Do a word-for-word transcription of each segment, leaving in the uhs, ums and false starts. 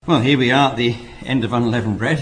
Well, here we are at the end of Unleavened Bread.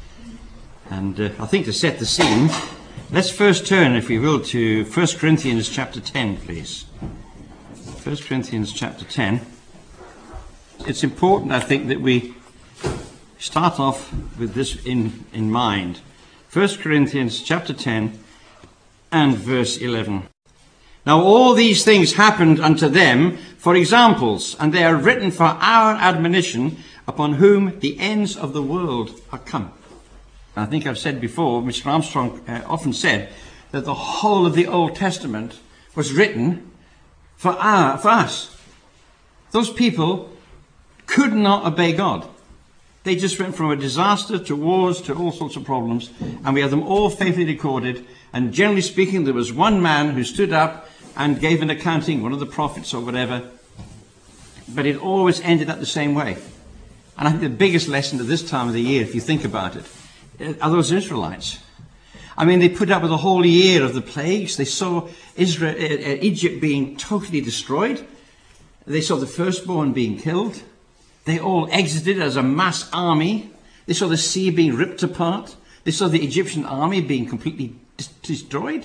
And uh, I think to set the scene, let's first turn, if we will, to First Corinthians chapter ten, please. First Corinthians chapter ten. It's important, I think, that we start off with this in, in mind. First Corinthians chapter ten and verse eleven. Now all these things happened unto them for examples, and they are written for our admonition, upon whom the ends of the world are come. I think I've said before, Mister Armstrong uh, often said that the whole of the Old Testament was written for, our, for us. Those people could not obey God. They just went from a disaster to wars to all sorts of problems, and we have them all faithfully recorded. And generally speaking, there was one man who stood up and gave an accounting, one of the prophets or whatever, but it always ended up the same way. And I think the biggest lesson at this time of the year, if you think about it, are those Israelites. I mean, they put up with a whole year of the plagues. They saw Israel, uh, Egypt being totally destroyed. They saw the firstborn being killed. They all exited as a mass army. They saw the sea being ripped apart. They saw the Egyptian army being completely dis- destroyed.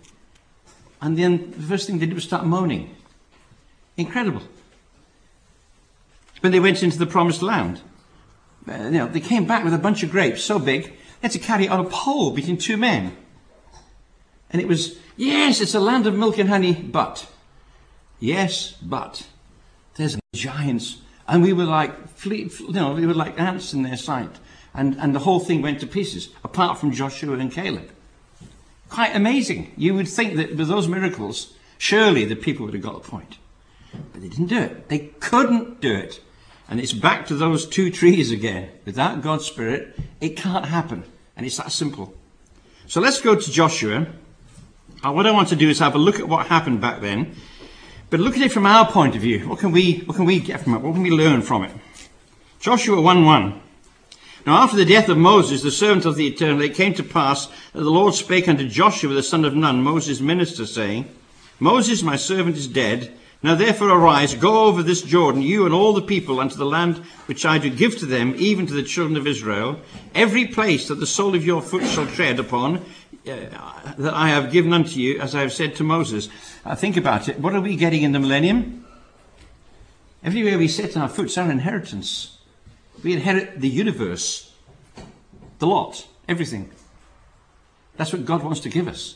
And then the first thing they did was start moaning. Incredible. When they went into the promised land, uh, you know, they came back with a bunch of grapes so big, they had to carry it on a pole between two men. And it was, yes, it's a land of milk and honey, but, yes, but, there's giants. And we were like, fleet, you know, we were like ants in their sight. And, and the whole thing went to pieces, apart from Joshua and Caleb. Quite amazing. You would think that with those miracles, surely the people would have got a point. But they didn't do it. They couldn't do it. And it's back to those two trees again. Without God's Spirit, it can't happen. And it's that simple. So let's go to Joshua. Uh, what I want to do is have a look at what happened back then. But look at it from our point of view. What can we, what can we get from it? What can we learn from it? Joshua one one. Now after the death of Moses, the servant of the Eternal, it came to pass that the Lord spake unto Joshua the son of Nun, Moses' minister, saying, Moses, my servant, is dead. Now therefore arise, go over this Jordan, you and all the people, unto the land which I do give to them, even to the children of Israel. Every place that the sole of your foot shall tread upon, uh, that I have given unto you, as I have said to Moses. Uh, think about it. What are we getting in the millennium? Everywhere we set our foot is our inheritance. We inherit the universe, the lot, everything. That's what God wants to give us.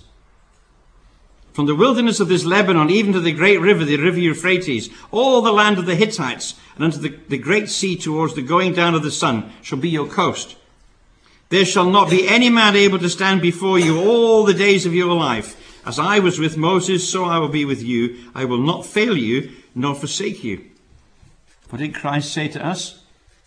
From the wilderness of this Lebanon, even to the great river, the river Euphrates, all the land of the Hittites, and unto the, the great sea towards the going down of the sun, shall be your coast. There shall not be any man able to stand before you all the days of your life. As I was with Moses, so I will be with you. I will not fail you, nor forsake you. What did Christ say to us?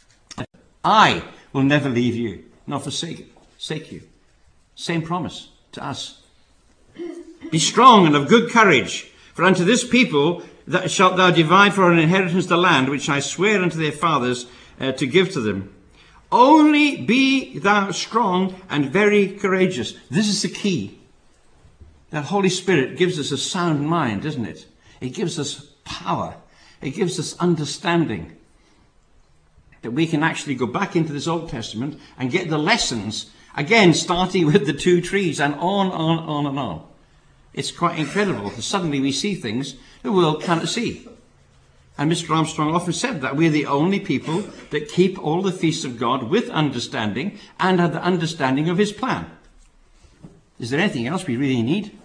I will never leave you, nor forsake, forsake you. Same promise to us. Be strong and of good courage, for unto this people that shalt thou divide for an inheritance the land which I swear unto their fathers uh, to give to them. Only be thou strong and very courageous. This is the key. That Holy Spirit gives us a sound mind, doesn't it? It gives us power. It gives us understanding. That we can actually go back into this Old Testament and get the lessons, again, starting with the two trees and on, on, on and on. It's quite incredible. Suddenly we see things the world cannot see. And Mister Armstrong often said that we're the only people that keep all the feasts of God with understanding and have the understanding of his plan. Is there anything else we really need?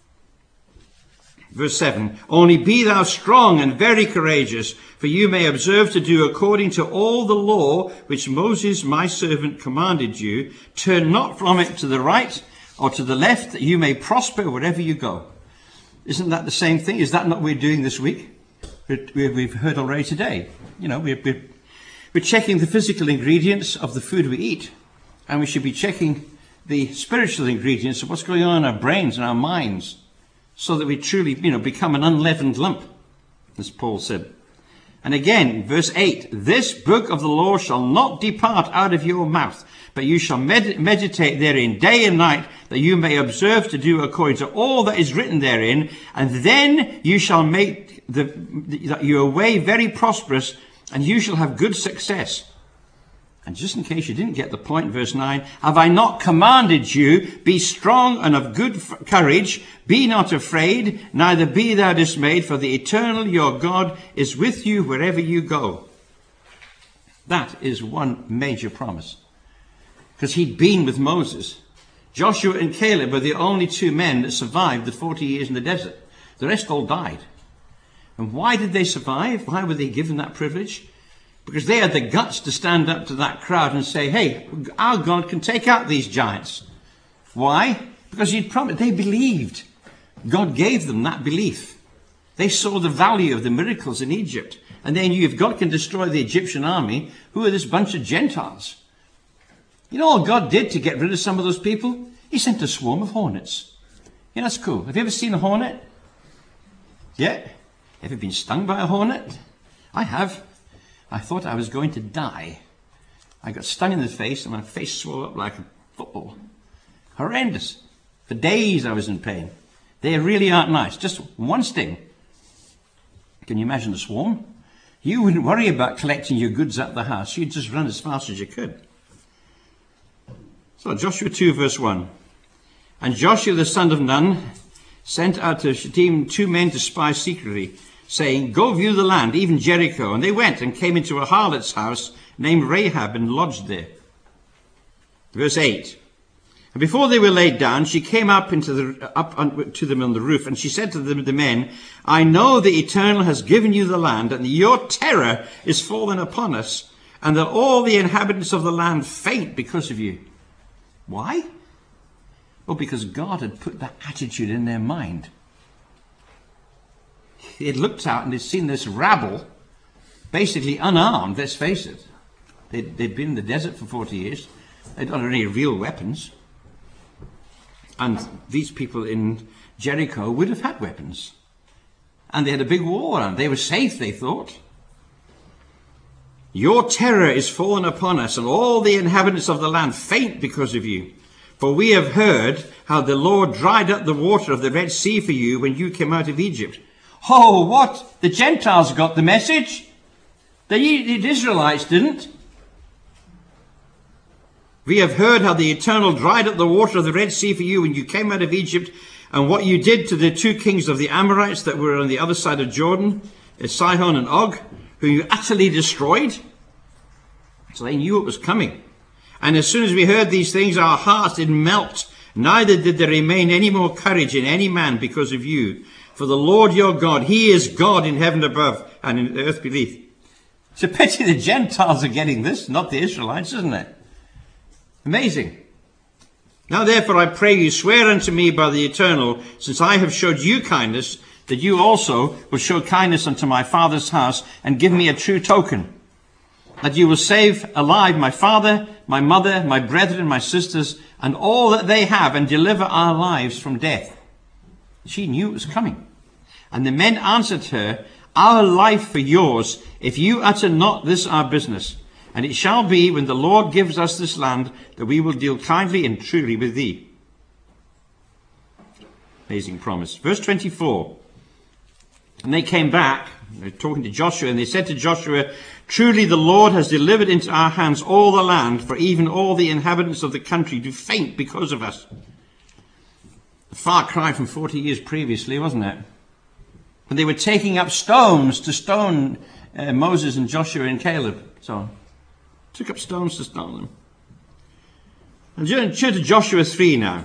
Verse seven, only be thou strong and very courageous, for you may observe to do according to all the law which Moses my servant commanded you. Turn not from it to the right or to the left, that you may prosper wherever you go. Isn't that the same thing? Is that not what we're doing this week? We've heard already today. You know, we're, we're, we're checking the physical ingredients of the food we eat, and we should be checking the spiritual ingredients of what's going on in our brains and our minds, so that we truly, you know, become an unleavened lump, as Paul said. And again, verse eight, this book of the law shall not depart out of your mouth, but you shall med- meditate therein day and night, that you may observe to do according to all that is written therein, and then you shall make the, the, your way very prosperous, and you shall have good success. And just in case you didn't get the point, verse nine, have I not commanded you, be strong and of good courage, be not afraid, neither be thou dismayed, for the eternal your God is with you wherever you go. That is one major promise. Because he'd been with Moses. Joshua and Caleb were the only two men that survived the forty years in the desert. The rest all died. And why did they survive? Why were they given that privilege? Because they had the guts to stand up to that crowd and say, hey, our God can take out these giants. Why? Because he'd promised. They believed. God gave them that belief. They saw the value of the miracles in Egypt. And they knew if God can destroy the Egyptian army, who are this bunch of Gentiles? You know all God did to get rid of some of those people? He sent a swarm of hornets. Yeah, that's cool. Have you ever seen a hornet? Yeah? Ever been stung by a hornet? I have. I thought I was going to die. I got stung in the face and my face swelled up like a football. Horrendous. For days I was in pain. They really aren't nice. Just one sting. Can you imagine the swarm? You wouldn't worry about collecting your goods at the house. You'd just run as fast as you could. So Joshua two verse one. And Joshua the son of Nun sent out to Shittim two men to spy secretly, saying, go view the land, even Jericho. And they went and came into a harlot's house named Rahab and lodged there. Verse eight. And before they were laid down, she came up into the up to them on the roof, and she said to them, the men, I know the Eternal has given you the land, and your terror is fallen upon us, and that all the inhabitants of the land faint because of you. Why? Well, because God had put that attitude in their mind. He had looked out and they'd seen this rabble, basically unarmed, let's face it. They'd, they'd been in the desert for forty years. They don't have any real weapons. And these people in Jericho would have had weapons. And they had a big war on. They were safe, they thought. Your terror is fallen upon us, and all the inhabitants of the land faint because of you. For we have heard how the Lord dried up the water of the Red Sea for you when you came out of Egypt. Oh, what? The Gentiles got the message? The, the Israelites didn't. We have heard how the Eternal dried up the water of the Red Sea for you when you came out of Egypt, and what you did to the two kings of the Amorites that were on the other side of Jordan, Sihon and Og, who you utterly destroyed. So they knew it was coming. And as soon as we heard these things, our hearts did melt. Neither did there remain any more courage in any man because of you. For the Lord your God, he is God in heaven above and in the earth beneath. It's a pity the Gentiles are getting this, not the Israelites, isn't it? Amazing. Now therefore I pray you, swear unto me by the Eternal, since I have showed you kindness, that you also will show kindness unto my father's house, and give me a true token, that you will save alive my father, my mother, my brethren, my sisters, and all that they have, and deliver our lives from death. She knew it was coming. And the men answered her, our life for yours, if you utter not this our business. And it shall be, when the Lord gives us this land, that we will deal kindly and truly with thee. Amazing promise. Verse twenty-four. And they came back, they're talking to Joshua, and they said to Joshua, truly the Lord has delivered into our hands all the land, for even all the inhabitants of the country do faint because of us. A far cry from forty years previously, wasn't it? And they were taking up stones to stone uh, Moses and Joshua and Caleb. So, took up stones to stone them. And turn to Joshua three now.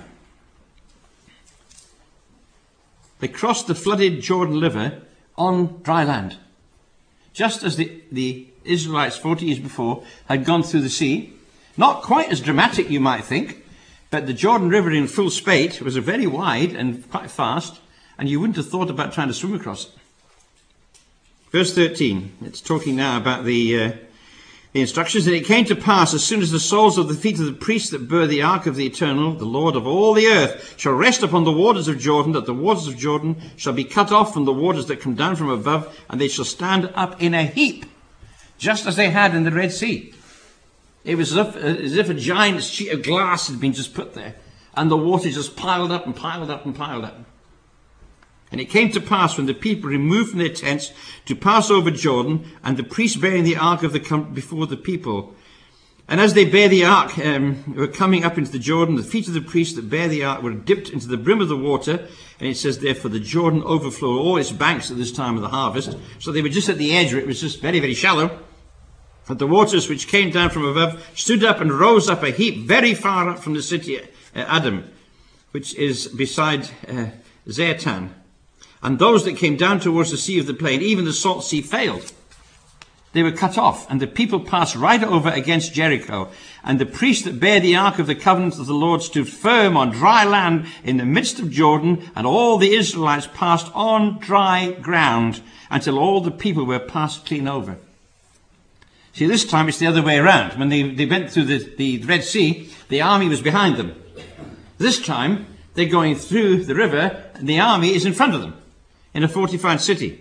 They crossed the flooded Jordan River on dry land. Just as the, the Israelites forty years before had gone through the sea. Not quite as dramatic, you might think, but the Jordan River in full spate was very wide and quite fast, and you wouldn't have thought about trying to swim across it. Verse thirteen, it's talking now about the, uh, the instructions. And it came to pass, as soon as the soles of the feet of the priests that bear the ark of the Eternal, the Lord of all the earth, shall rest upon the waters of Jordan, that the waters of Jordan shall be cut off from the waters that come down from above, and they shall stand up in a heap, just as they had in the Red Sea. It was as if, as if a giant sheet of glass had been just put there, and the water just piled up and piled up and piled up. And it came to pass, when the people removed from their tents to pass over Jordan, and the priests bearing the ark of the company before the people, And as they bear the ark, um, were coming up into the Jordan, the feet of the priests that bear the ark were dipped into the brim of the water. And it says, therefore, the Jordan overflowed all its banks at this time of the harvest. So they were just at the edge where it was just very, very shallow. But the waters which came down from above stood up and rose up a heap very far up from the city uh, Adam, which is beside uh, Zaretan. And those that came down towards the sea of the plain, even the salt sea, failed. They were cut off, and the people passed right over against Jericho. And the priests that bear the ark of the covenant of the Lord stood firm on dry land in the midst of Jordan, and all the Israelites passed on dry ground until all the people were passed clean over. See, this time it's the other way around. When they, they went through the, the Red Sea, the army was behind them. This time, they're going through the river, and the army is in front of them in a fortified city.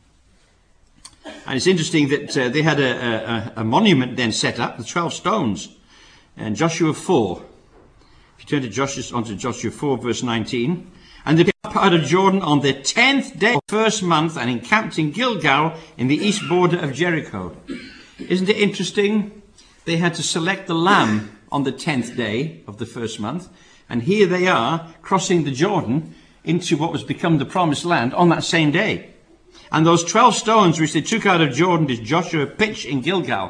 And it's interesting that uh, they had a, a, a monument then set up, the twelve stones. And Joshua four. If you turn to Joshua, onto Joshua four, verse nineteen. And they came up out of Jordan on the tenth day of the first month and encamped in Gilgal in the east border of Jericho. Isn't it interesting? They had to select the lamb on the tenth day of the first month. And here they are crossing the Jordan into what was become the promised land on that same day. And those twelve stones which they took out of Jordan did Joshua pitch in Gilgal.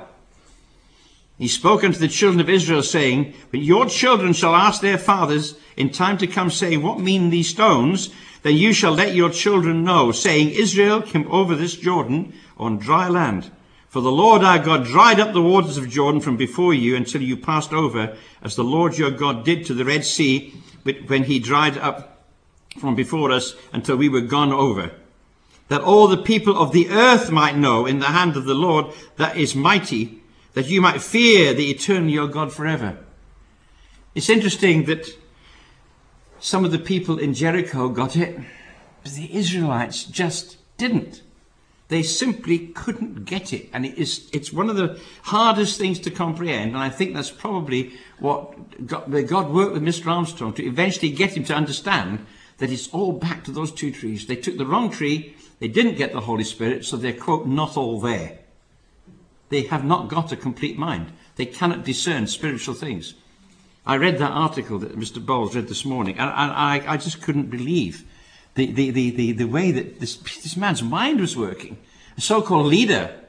He spoke unto the children of Israel, saying, but your children shall ask their fathers in time to come, saying, what mean these stones? Then you shall let your children know, saying, Israel came over this Jordan on dry land. For the Lord our God dried up the waters of Jordan from before you until you passed over, as the Lord your God did to the Red Sea, when he dried up from before us until we were gone over. That all the people of the earth might know in the hand of the Lord that is mighty, that you might fear the eternal your God forever. It's interesting that some of the people in Jericho got it, but the Israelites just didn't. They simply couldn't get it. And it is, it's one of the hardest things to comprehend. And I think that's probably what God, where God worked with Mister Armstrong to eventually get him to understand that it's all back to those two trees. They took the wrong tree. They didn't get the Holy Spirit, so they're, quote, not all there. They have not got a complete mind. They cannot discern spiritual things. I read that article that Mister Bowles read this morning, and, and I, I just couldn't believe the, the, the, the, the way that this, this man's mind was working. A so-called leader.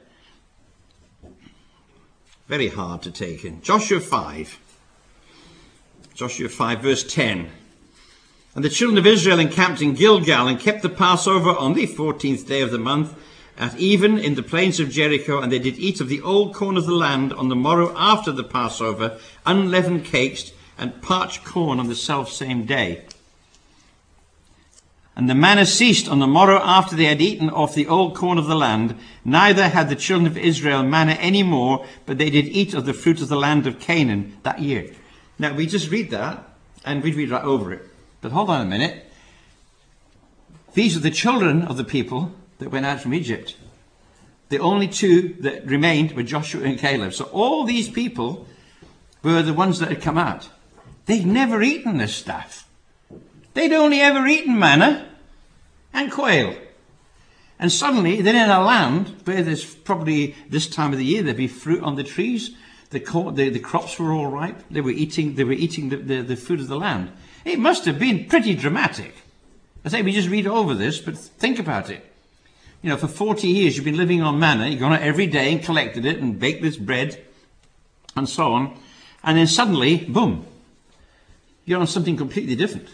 Very hard to take in. Joshua five. Joshua five, verse ten. And the children of Israel encamped in Gilgal and kept the Passover on the fourteenth day of the month at even in the plains of Jericho. And they did eat of the old corn of the land on the morrow after the Passover, unleavened cakes and parched corn on the self-same day. And the manna ceased on the morrow after they had eaten of the old corn of the land. Neither had the children of Israel manna any more, but they did eat of the fruit of the land of Canaan that year. Now, we just read that and we read right over it. But hold on a minute. These are the children of the people that went out from Egypt. The only two that remained were Joshua and Caleb. So all these people were the ones that had come out. They'd never eaten this stuff. They'd only ever eaten manna and quail. And suddenly they're in a land where there's probably this time of the year there'd be fruit on the trees. The, the, the crops were all ripe. They were eating, they were eating the, the, the food of the land. It must have been pretty dramatic. I say we just read over this, but think about it. You know, for forty years you've been living on manna. You've gone out every day and collected it and baked this bread and so on. And then suddenly, boom, you're on something completely different.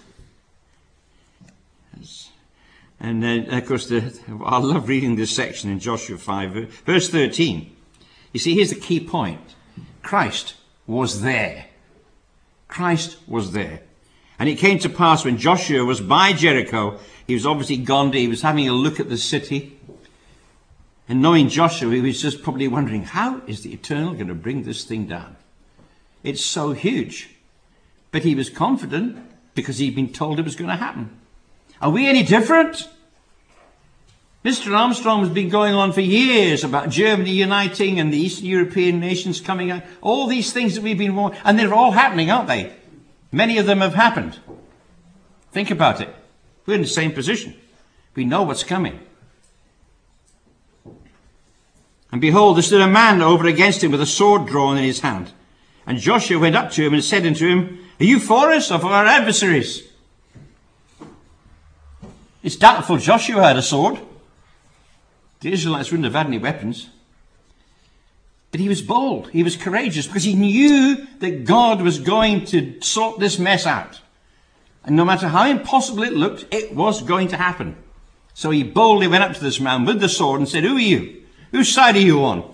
And then, of course, the, I love reading this section in Joshua five, verse thirteen. You see, here's the key point. Christ was there. Christ was there. And it came to pass when Joshua was by Jericho, he was obviously gone, he was having a look at the city. And knowing Joshua, he was just probably wondering, how is the Eternal going to bring this thing down? It's so huge. But he was confident because he'd been told it was going to happen. Are we any different? Mister Armstrong has been going on for years about Germany uniting and the Eastern European nations coming out. All these things that we've been warned, and they're all happening, aren't they? Many of them have happened. Think about it. We're in the same position. We know what's coming. And behold, there stood a man over against him with a sword drawn in his hand. And Joshua went up to him and said unto him, Are you for us or for our adversaries? It's doubtful Joshua had a sword. The Israelites wouldn't have had any weapons. But he was bold. He was courageous because he knew that God was going to sort this mess out. And no matter how impossible it looked, it was going to happen. So he boldly went up to this man with the sword and said, Who are you? Whose side are you on?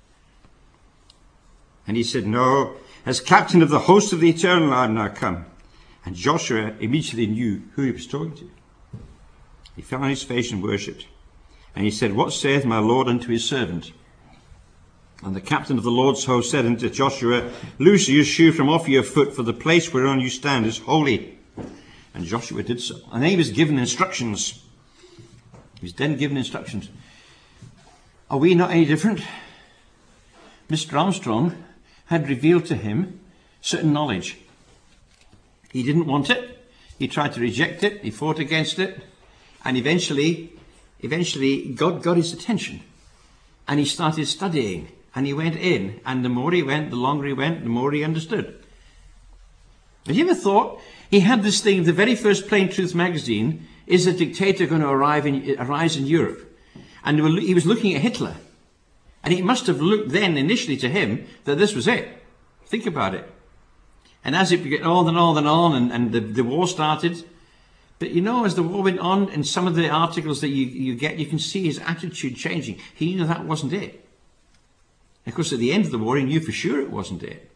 And he said, No, as captain of the host of the eternal I am now come. And Joshua immediately knew who he was talking to. He fell on his face and worshipped. And he said, What saith my Lord unto his servant? And the captain of the Lord's host said unto Joshua, Loose your shoe from off your foot, for the place whereon you stand is holy. And Joshua did so. And then he was given instructions. He was then given instructions. Are we not any different? Mister Armstrong had revealed to him certain knowledge. He didn't want it. He tried to reject it. He fought against it. And eventually, eventually God got his attention. And he started studying. And he went in, and the more he went, the longer he went, the more he understood. Have you ever thought he had this thing, the very first Plain Truth magazine, is a dictator going to arrive in, arise in Europe? And he was looking at Hitler. And it must have looked then initially to him that this was it. Think about it. And as it began on and on and on, and, and the, the war started. But you know, as the war went on, in some of the articles that you, you get, you can see his attitude changing. He knew that wasn't it. Of course, at the end of the war, he knew for sure it wasn't it.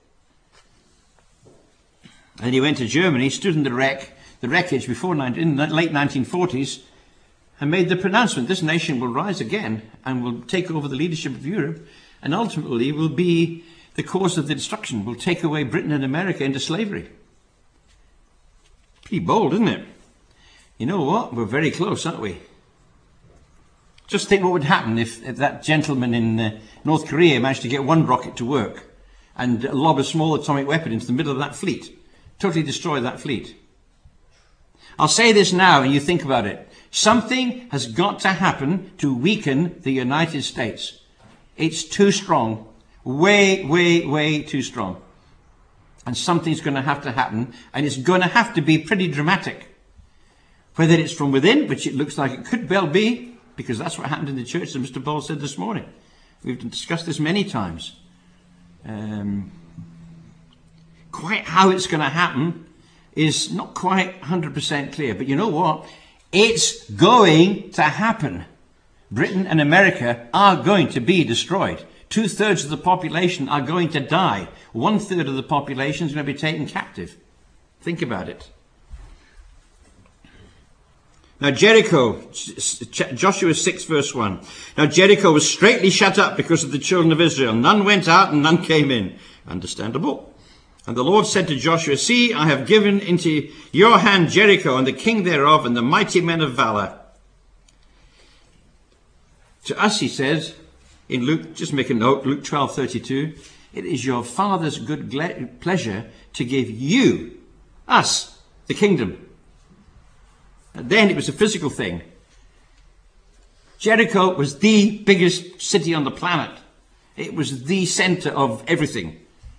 And he went to Germany, stood in the wreck, the wreckage before in the late nineteen forties, and made the pronouncement: this nation will rise again and will take over the leadership of Europe, and ultimately will be the cause of the destruction, will take away Britain and America into slavery. Pretty bold, isn't it? You know what? We're very close, aren't we? Just think what would happen if, if that gentleman in uh, North Korea managed to get one rocket to work and lob a small atomic weapon into the middle of that fleet. Totally destroy that fleet. I'll say this now and you think about it. Something has got to happen to weaken the United States. It's too strong. Way, way, way too strong. And something's going to have to happen, and it's going to have to be pretty dramatic. Whether it's from within, which it looks like it could well be, because that's what happened in the church, as Mister Ball said this morning. We've discussed this many times. Um, quite how it's going to happen is not quite one hundred percent clear. But you know what? It's going to happen. Britain and America are going to be destroyed. Two-thirds of the population are going to die. One-third of the population is going to be taken captive. Think about it. Now Jericho, Joshua six verse one. Now Jericho was straitly shut up because of the children of Israel. None went out and none came in. Understandable. And the Lord said to Joshua, See, I have given into your hand Jericho and the king thereof and the mighty men of valor. To us, he says, in Luke, just make a note, Luke twelve thirty-two, it is your Father's good pleasure to give you, us, the kingdom. And then it was a physical thing. Jericho was the biggest city on the planet. It was the center of everything.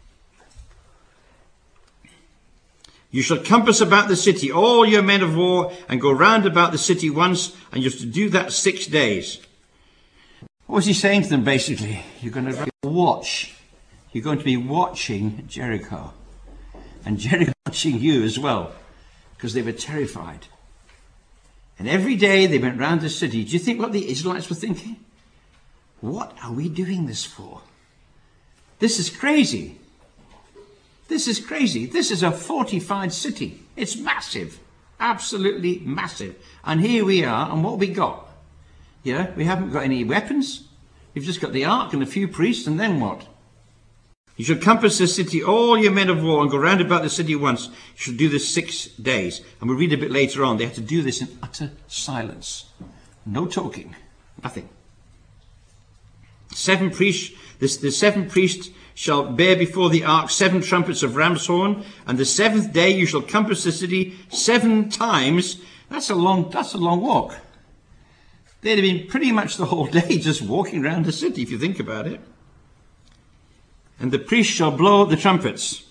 You shall compass about the city all your men of war and go round about the city once, and you have to do that six days. What was he saying to them basically? You're going to watch. You're going to be watching Jericho. And Jericho watching you as well, because they were terrified. And every day they went round the city. Do you think what the Israelites were thinking? What are we doing this for? This is crazy. This is crazy. This is a fortified city. It's massive. Absolutely massive. And here we are, and what we got? Yeah, we haven't got any weapons. We've just got the ark and a few priests, and then what? You shall compass the city, all your men of war, and go round about the city once. You shall do this six days. And we'll read a bit later on. They had to do this in utter silence. No talking. Nothing. Seven priests, this, the seven priests shall bear before the ark seven trumpets of ram's horn, and the seventh day you shall compass the city seven times. That's a long, that's a long walk. They'd have been pretty much the whole day just walking around the city, if you think about it. and the priest shall blow the trumpets.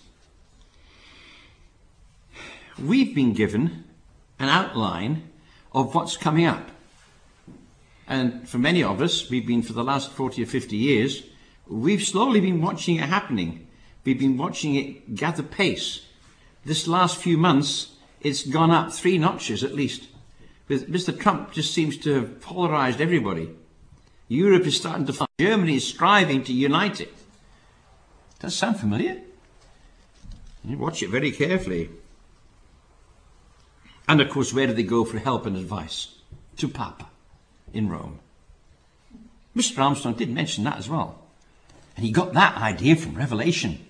We've been given an outline of what's coming up. And for many of us, we've been for the last forty or fifty years, we've slowly been watching it happening. We've been watching it gather pace. This last few months, it's gone up three notches at least. Mister Trump just seems to have polarized everybody. Europe is starting to fall. Germany is striving to unite it. Does that sound familiar? You watch it very carefully. And of course, where do they go for help and advice? To Papa in Rome. Mister Armstrong did mention that as well. And he got that idea from Revelation.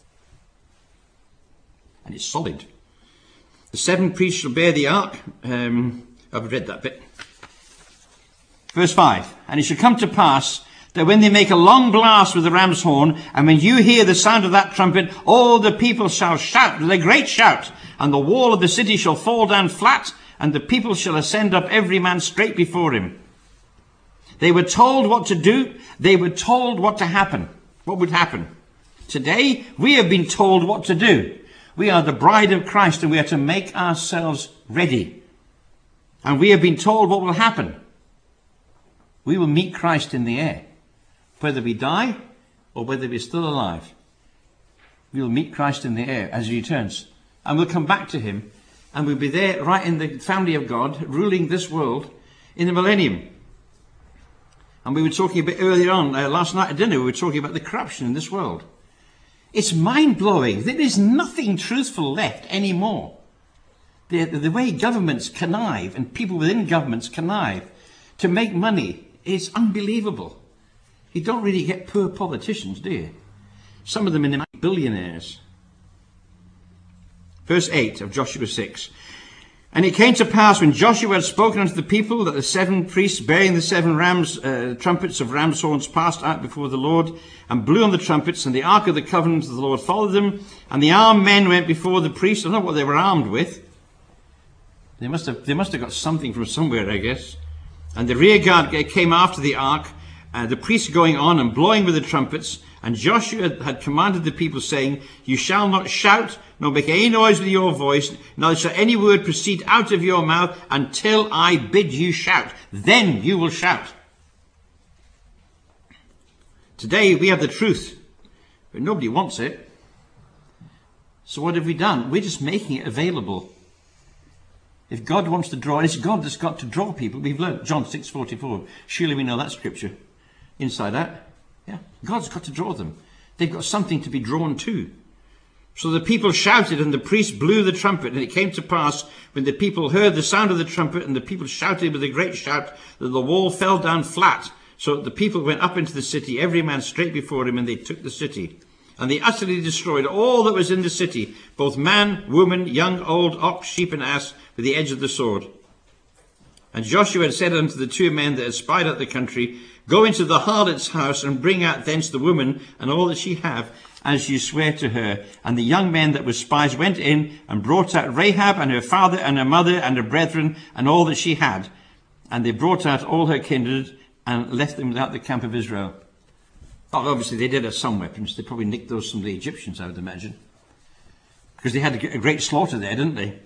And it's solid. The seven priests shall bear the ark. Um, I've read that bit. Verse five. And it shall come to pass that when they make a long blast with the ram's horn, and when you hear the sound of that trumpet, all the people shall shout with a great shout, and the wall of the city shall fall down flat, and the people shall ascend up every man straight before him. They were told what to do. They were told what to happen. What would happen? Today, we have been told what to do. We are the bride of Christ, and we are to make ourselves ready. And we have been told what will happen. We will meet Christ in the air. Whether we die or whether we're still alive, we will meet Christ in the air as he returns. And we'll come back to him, and we'll be there right in the family of God, ruling this world in the millennium. And we were talking a bit earlier on, uh, last night at dinner, we were talking about the corruption in this world. It's mind-blowing. There is nothing truthful left anymore. The, the way governments connive, and people within governments connive, to make money is unbelievable. You don't really get poor politicians, do you? Some of them in the billionaires. Verse eight of Joshua six. And it came to pass when Joshua had spoken unto the people that the seven priests bearing the seven rams, uh, trumpets of ram's horns passed out before the Lord and blew on the trumpets, and the ark of the covenant of the Lord followed them, and the armed men went before the priests. I don't know what they were armed with. They must have, they must have got something from somewhere, I guess. And the rear guard came after the ark, uh, the priests going on and blowing with the trumpets. And Joshua had commanded the people, saying, You shall not shout, nor make any noise with your voice, neither shall any word proceed out of your mouth until I bid you shout. Then you will shout. Today we have the truth, but nobody wants it. So what have we done? We're just making it available. If God wants to draw, it's God that's got to draw people. We've learned John six forty-four. Surely we know that scripture inside out. Yeah, God's got to draw them. They've got something to be drawn to. So the people shouted, and the priest blew the trumpet. And it came to pass, when the people heard the sound of the trumpet, and the people shouted with a great shout, that the wall fell down flat. So that the people went up into the city, every man straight before him, and they took the city. And they utterly destroyed all that was in the city, both man, woman, young, old, ox, sheep, and ass, with the edge of the sword. And Joshua had said unto the two men that had spied out the country, Go into the harlot's house, and bring out thence the woman, and all that she have, as you swear to her. And the young men that were spies went in, and brought out Rahab, and her father, and her mother, and her brethren, and all that she had. And they brought out all her kindred, and left them without the camp of Israel. Oh, obviously they did have some weapons. They probably nicked those from the Egyptians, I would imagine. Because they had a great slaughter there, didn't they?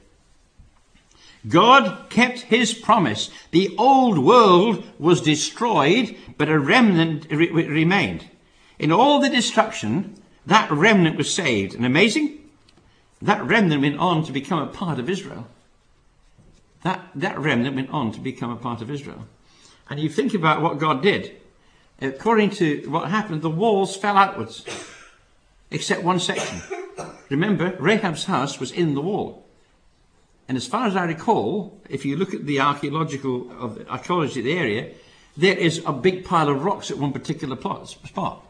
God kept his promise. The old world was destroyed, but a remnant re- remained. In all the destruction, that remnant was saved. And amazing, that remnant went on to become a part of Israel. That, that remnant went on to become a part of Israel. And you think about what God did. According to what happened, the walls fell outwards, except one section. Remember, Rahab's house was in the wall. And as far as I recall, if you look at the archaeological of the archaeology of the area, there is a big pile of rocks at one particular spot.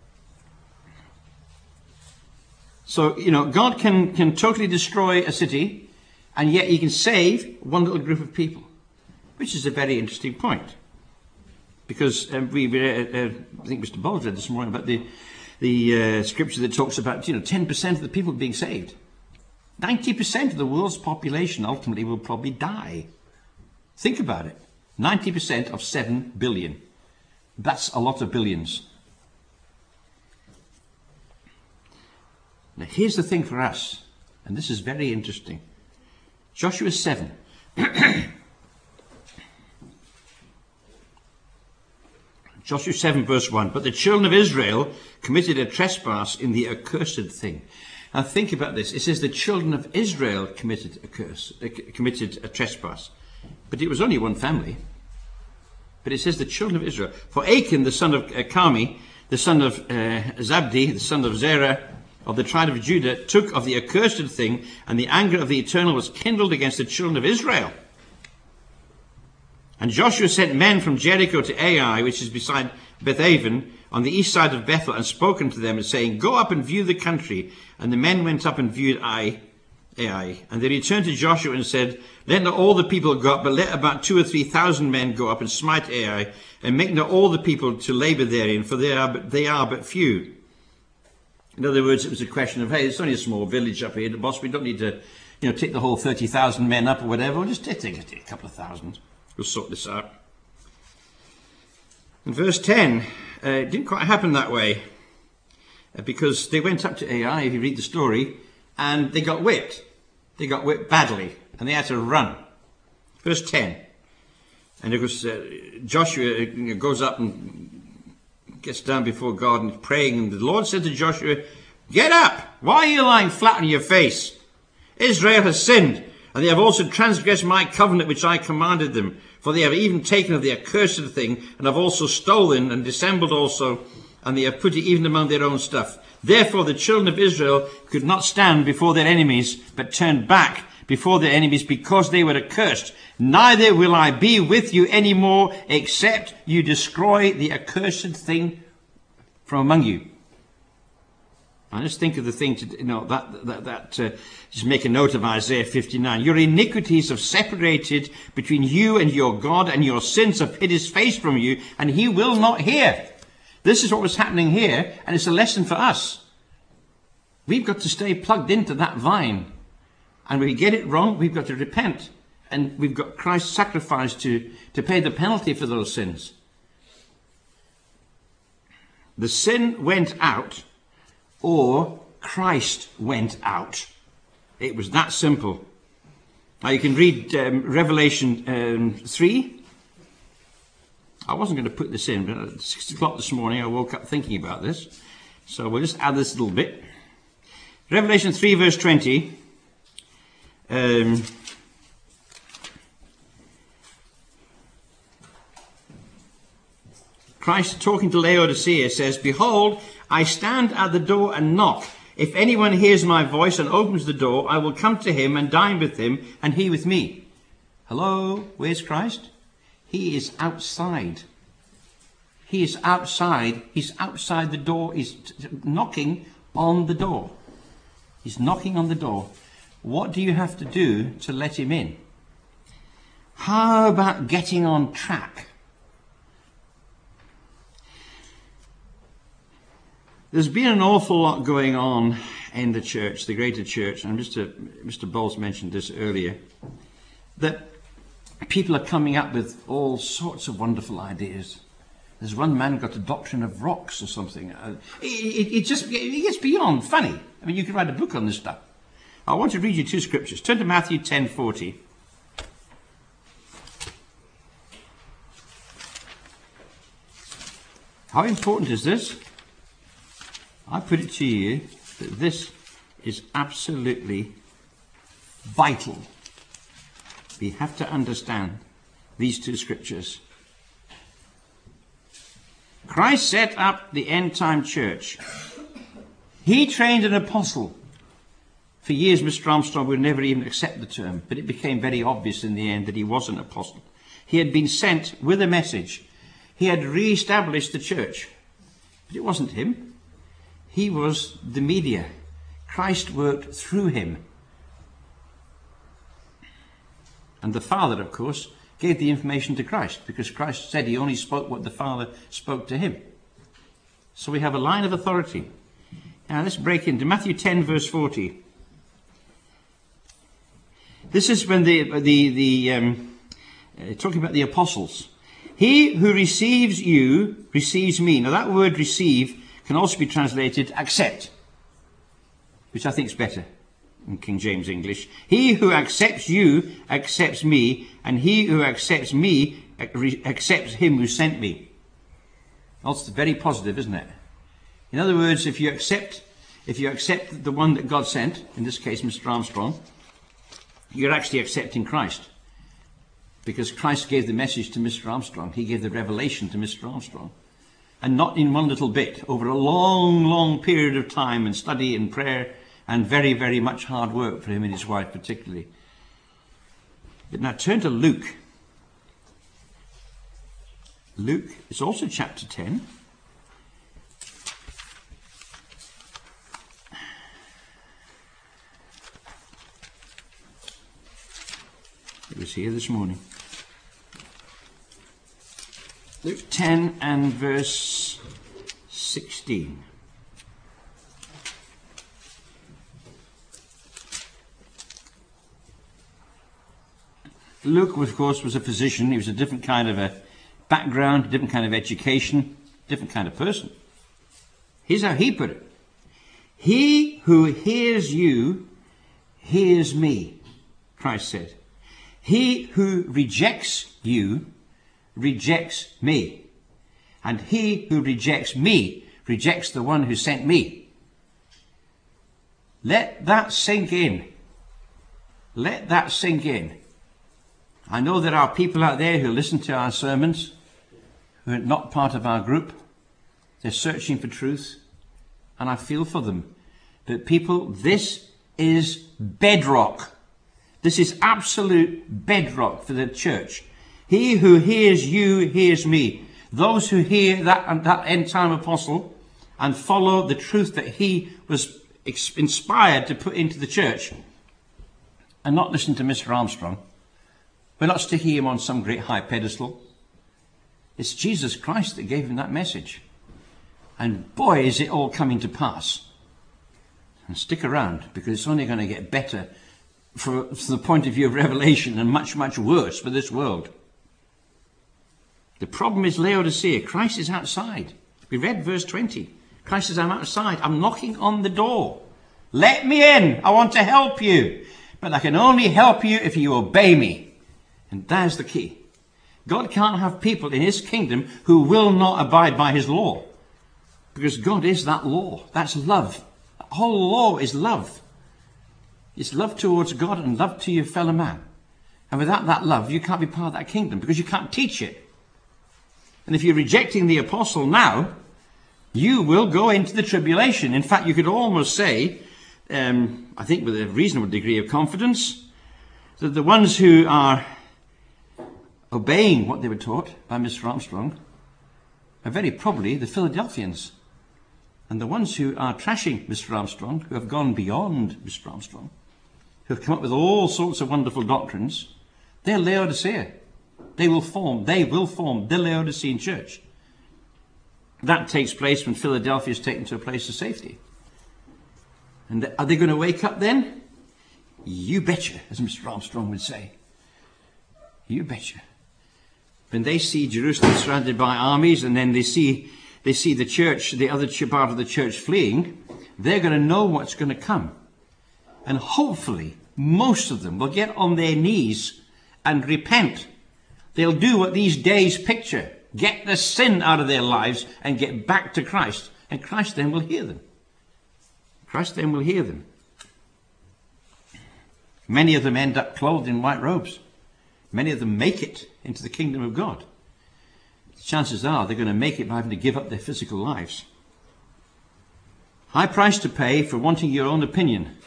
So, you know, God can, can totally destroy a city, and yet he can save one little group of people, which is a very interesting point. Because um, we, uh, uh, I think Mister Bowles read this morning about the, the uh, scripture that talks about, you know, ten percent of the people being saved. ninety percent of the world's population ultimately will probably die. Think about it. ninety percent of seven billion. That's a lot of billions. Now here's the thing for us, and this is very interesting. Joshua seven. Joshua seven verse one. But the children of Israel committed a trespass in the accursed thing. Now think about this. It says the children of Israel committed a curse, uh, committed a trespass. But it was only one family. But it says the children of Israel. For Achan, the son of uh, Carmi, the son of uh, Zabdi, the son of Zerah, of the tribe of Judah, took of the accursed thing, and the anger of the Eternal was kindled against the children of Israel. And Joshua sent men from Jericho to Ai, which is beside Bethaven, on the east side of Bethel, and spoken to them, and saying, Go up and view the country. And the men went up and viewed Ai, Ai. And they returned to Joshua and said, Let not all the people go up, but let about two or three thousand men go up and smite Ai, and make not all the people to labour therein, for they are but, they are but few. In other words, it was a question of, hey, it's only a small village up here, the boss, we don't need to, you know, take the whole thirty thousand men up or whatever, we'll just take, take, take a couple of thousand. We'll sort this out. In verse ten, uh, it didn't quite happen that way, uh, because they went up to Ai, if you read the story, and they got whipped. They got whipped badly, and they had to run. Verse ten. And of course, uh, Joshua goes up and gets down before God and praying, and the Lord said to Joshua, Get up! Why are you lying flat on your face? Israel has sinned, and they have also transgressed my covenant which I commanded them. For they have even taken of the accursed thing, and have also stolen and dissembled also, and they have put it even among their own stuff. Therefore the children of Israel could not stand before their enemies, but turned back before their enemies, because they were accursed. Neither will I be with you any more, except you destroy the accursed thing from among you. I just think of the thing to, you know, that, that, that uh, just make a note of Isaiah fifty-nine. Your iniquities have separated between you and your God, and your sins have hid his face from you, and he will not hear. This is what was happening here, and it's a lesson for us. We've got to stay plugged into that vine. And when we get it wrong, we've got to repent. And we've got Christ's sacrifice to, to pay the penalty for those sins. The sin went out, or Christ went out. It was that simple. Now you can read um, Revelation um, three. I wasn't going to put this in, but at six o'clock this morning I woke up thinking about this. So we'll just add this little bit. Revelation three verse twenty. Um, Christ, talking to Laodicea, says, Behold, I stand at the door and knock. If anyone hears my voice and opens the door, I will come to him and dine with him, and he with me. Hello, where's Christ? He is outside. He is outside. He's outside the door. He's knocking on the door. He's knocking on the door. What do you have to do to let him in? How about getting on track? There's been an awful lot going on in the church, the greater church, and Mister Mister Bowles mentioned this earlier, that people are coming up with all sorts of wonderful ideas. There's one man who got a doctrine of rocks or something. Uh, it, it, it just it gets beyond funny. I mean, you could write a book on this stuff. I want to read you two scriptures. Turn to Matthew ten forty. How important is this? I put it to you that this is absolutely vital. We have to understand these two scriptures. Christ set up the end-time church. He trained an apostle. For years, Mister Armstrong would never even accept the term, but it became very obvious in the end that he was an apostle. He had been sent with a message. He had re-established the church. But it wasn't him. He was the media. Christ worked through him. And the Father, of course, gave the information to Christ, because Christ said he only spoke what the Father spoke to him. So we have a line of authority. Now let's break into Matthew ten verse forty. This is when the, the, the um, uh, talking about the apostles. He who receives you receives me. Now that word receive can also be translated accept, which I think is better in King James English. He who accepts you accepts me, and he who accepts me accepts him who sent me. That's very positive, isn't it? In other words, if you accept, if you accept the one that God sent, in this case Mister Armstrong, you're actually accepting Christ. Because Christ gave the message to Mister Armstrong. He gave the revelation to Mister Armstrong. And not in one little bit, over a long, long period of time and study and prayer and very, very much hard work for him and his wife particularly. But now turn to Luke. Luke, it's also chapter ten. It was here this morning. Luke ten and verse sixteen. Luke, of course, was a physician. He was a different kind of a background, different kind of education, different kind of person. Here's how he put it. He who hears you hears me, Christ said. He who rejects you rejects me. And he who rejects me rejects the one who sent me. Let that sink in. Let that sink in. I know there are people out there who listen to our sermons who are not part of our group. They're searching for truth, and I feel for them. But people, this is bedrock. This is absolute bedrock for the church. He who hears you hears me. Those who hear that, that end time apostle and follow the truth that he was inspired to put into the church and not listen to Mister Armstrong. We're not sticking him on some great high pedestal. It's Jesus Christ that gave him that message. And boy, is it all coming to pass. And stick around, because it's only going to get better from the point of view of Revelation and much, much worse for this world. The problem is Laodicea. Christ is outside. We read verse twenty. Christ says, I'm outside. I'm knocking on the door. Let me in. I want to help you. But I can only help you if you obey me. And there's the key. God can't have people in his kingdom who will not abide by his law. Because God is that law. That's love. The whole law is love. It's love towards God and love to your fellow man. And without that love, you can't be part of that kingdom because you can't teach it. And if you're rejecting the apostle now, you will go into the tribulation. In fact, you could almost say, um, I think with a reasonable degree of confidence, that the ones who are obeying what they were taught by Mister Armstrong are very probably the Philadelphians. And the ones who are trashing Mister Armstrong, who have gone beyond Mister Armstrong, who have come up with all sorts of wonderful doctrines, they're Laodicea. They will form, they will form the Laodicean church. That takes place when Philadelphia is taken to a place of safety. And are they going to wake up then? You betcha, as Mister Armstrong would say. You betcha. When they see Jerusalem surrounded by armies, and then they see they see the church, the other part of the church fleeing, they're going to know what's going to come. And hopefully, most of them will get on their knees and repent. They'll do what these days picture. Get the sin out of their lives and get back to Christ. And Christ then will hear them. Christ then will hear them. Many of them end up clothed in white robes. Many of them make it into the kingdom of God. Chances are they're going to make it by having to give up their physical lives. High price to pay for wanting your own opinion.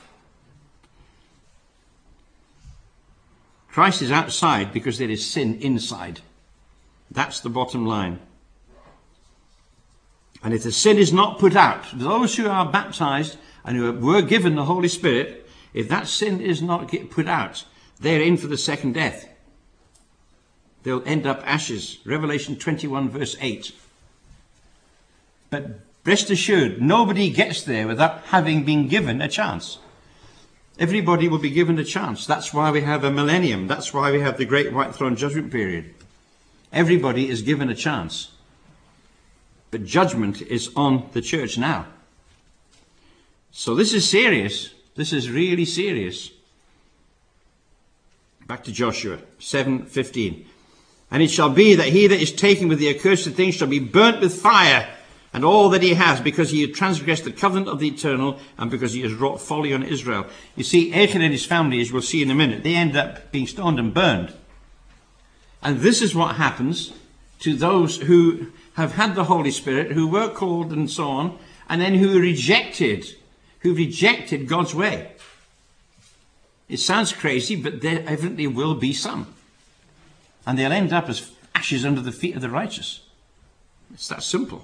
Christ is outside because there is sin inside. That's the bottom line. And if the sin is not put out, those who are baptized and who were given the Holy Spirit, if that sin is not get put out, they're in for the second death. They'll end up ashes. Revelation twenty-one verse eight. But rest assured, nobody gets there without having been given a chance. Everybody will be given a chance. That's why we have a millennium. That's why we have the great white throne judgment period. Everybody is given a chance. But judgment is on the church now. So this is serious. This is really serious. Back to Joshua seven fifteen. And it shall be that he that is taken with the accursed thing shall be burnt with fire, and all that he has, because he had transgressed the covenant of the Eternal, and because he has wrought folly on Israel. You see, Achan and his family, as we'll see in a minute, they end up being stoned and burned. And this is what happens to those who have had the Holy Spirit, who were called and so on, and then who rejected, who rejected God's way. It sounds crazy, but there evidently will be some. And they'll end up as ashes under the feet of the righteous. It's that simple.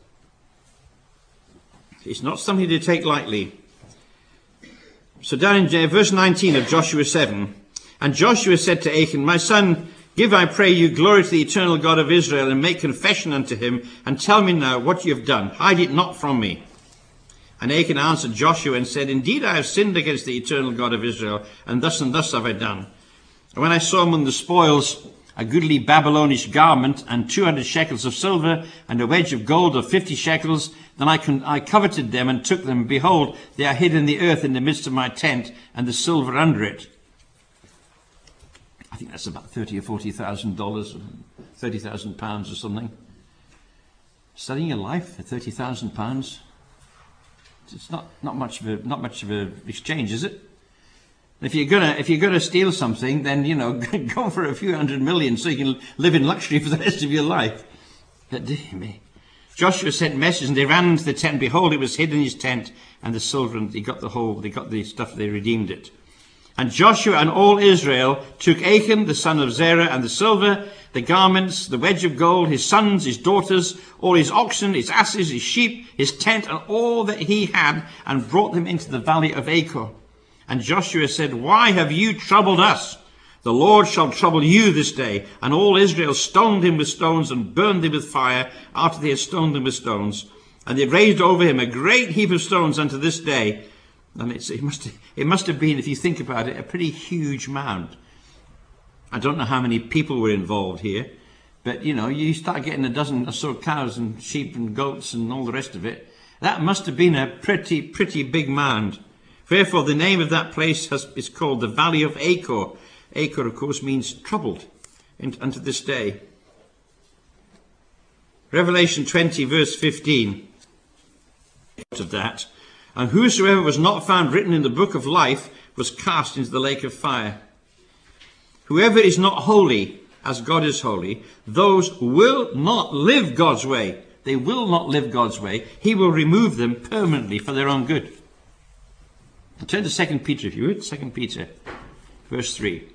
It's not something to take lightly. So down in verse nineteen of Joshua seven, and Joshua said to Achan, my son, give, I pray you, glory to the eternal God of Israel, and make confession unto him, and tell me now what you have done. Hide it not from me. And Achan answered Joshua and said, indeed I have sinned against the eternal God of Israel, and thus and thus have I done. And when I saw among the spoils a goodly Babylonish garment, and two hundred shekels of silver, and a wedge of gold of fifty shekels, then I, con- I coveted them and took them. Behold, they are hid in the earth in the midst of my tent, and the silver under it. I think that's about thirty or forty thousand dollars, thirty thousand pounds or something. Selling your life for thirty thousand pounds. It's not, not much of a not much of a exchange, is it? If you're gonna if you're gonna steal something, then you know go for a few hundred million so you can live in luxury for the rest of your life. But dear me. Joshua sent messengers, and they ran into the tent. Behold, it was hid in his tent, and the silver, and they got the whole, they got the stuff, they redeemed it. And Joshua and all Israel took Achan, the son of Zerah, and the silver, the garments, the wedge of gold, his sons, his daughters, all his oxen, his asses, his sheep, his tent, and all that he had, and brought them into the valley of Achor. And Joshua said, why have you troubled us? The Lord shall trouble you this day. And all Israel stoned him with stones and burned him with fire after they had stoned him with stones. And they raised over him a great heap of stones unto this day. And it's, it, must, it must have been, if you think about it, a pretty huge mound. I don't know how many people were involved here. But, you know, you start getting a dozen or so cows and sheep and goats and all the rest of it. That must have been a pretty, pretty big mound. Therefore, the name of that place has, is called the Valley of Achor. Achor, of course, means troubled and unto this day. Revelation twenty, verse fifteen. Of that, and whosoever was not found written in the book of life was cast into the lake of fire. Whoever is not holy, as God is holy, those will not live God's way. They will not live God's way. He will remove them permanently for their own good. Turn to Second Peter, if you would. Second Peter, verse three.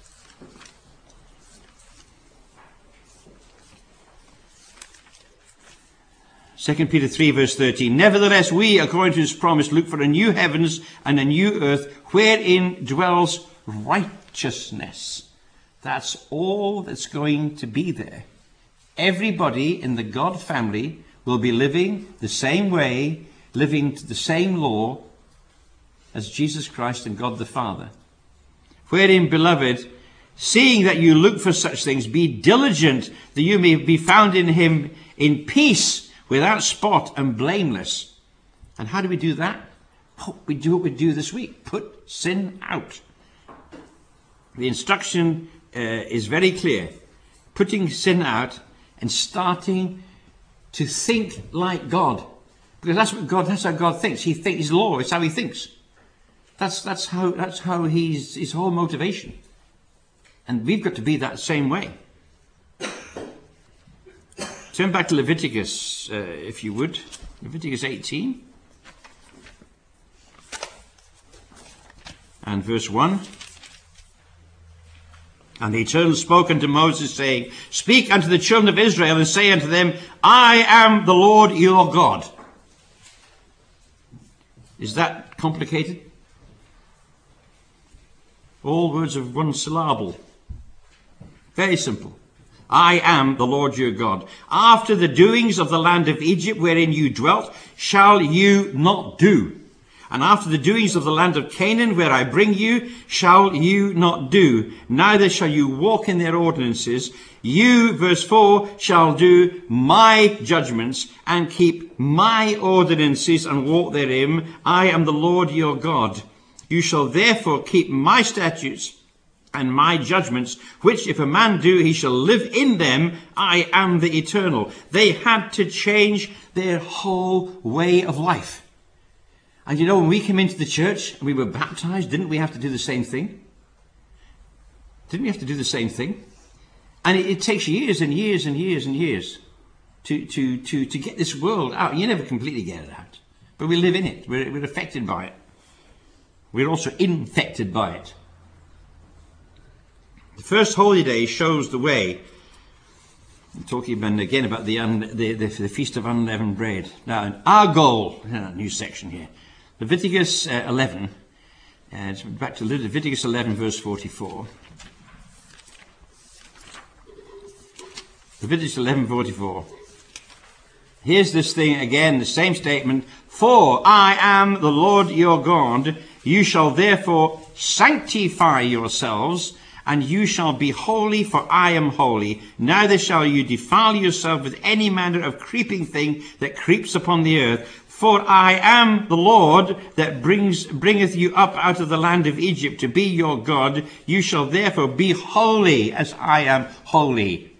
Second Peter three, verse thirteen. Nevertheless, we, according to his promise, look for a new heavens and a new earth, wherein dwells righteousness. That's all that's going to be there. Everybody in the God family will be living the same way, living to the same law as Jesus Christ and God the Father. Wherein, beloved, seeing that you look for such things, be diligent that you may be found in him in peace, without spot and blameless. And how do we do that? Oh, we do what we do this week. Put sin out. The instruction uh, is very clear. Putting sin out and starting to think like God. Because that's what God, that's how God thinks. He thinks, his law is how he thinks. That's, that's how, that's how he's, his whole motivation. And we've got to be that same way. Turn back to Leviticus, uh, if you would. Leviticus eighteen. And verse one. And the Eternal spoke unto Moses, saying, speak unto the children of Israel, and say unto them, I am the Lord your God. Is that complicated? All words of one syllable. Very simple. I am the Lord your God. After the doings of the land of Egypt wherein you dwelt, shall you not do. And after the doings of the land of Canaan, where I bring you, shall you not do, neither shall you walk in their ordinances. You, verse four, shall do my judgments and keep my ordinances and walk therein. I am the Lord your God. You shall therefore keep my statutes and my judgments, which if a man do, he shall live in them. I am the eternal. They had to change their whole way of life. And you know, when we came into the church and we were baptized, didn't we have to do the same thing? Didn't we have to do the same thing? And it, it takes years and years and years and years to, to, to, to get this world out. You never completely get it out. But we live in it. We're, we're affected by it. We're also infected by it. The first holy day shows the way. I'm talking again about the, un, the, the, the Feast of Unleavened Bread. Now, our goal, a new section here. Leviticus uh, eleven, uh, back to Leviticus eleven, verse forty-four. Leviticus eleven, forty-four. Here's this thing again, the same statement. For I am the Lord your God. You shall therefore sanctify yourselves, and you shall be holy, for I am holy. Neither shall you defile yourself with any manner of creeping thing that creeps upon the earth. For I am the Lord that brings bringeth you up out of the land of Egypt to be your God. You shall therefore be holy as I am holy.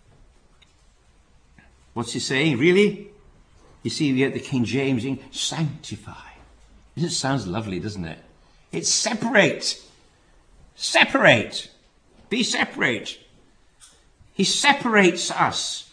What's he saying? Really? You see, we get the King James in sanctify. It sounds lovely, doesn't it? It's separate. Separate. Be separate. He separates us.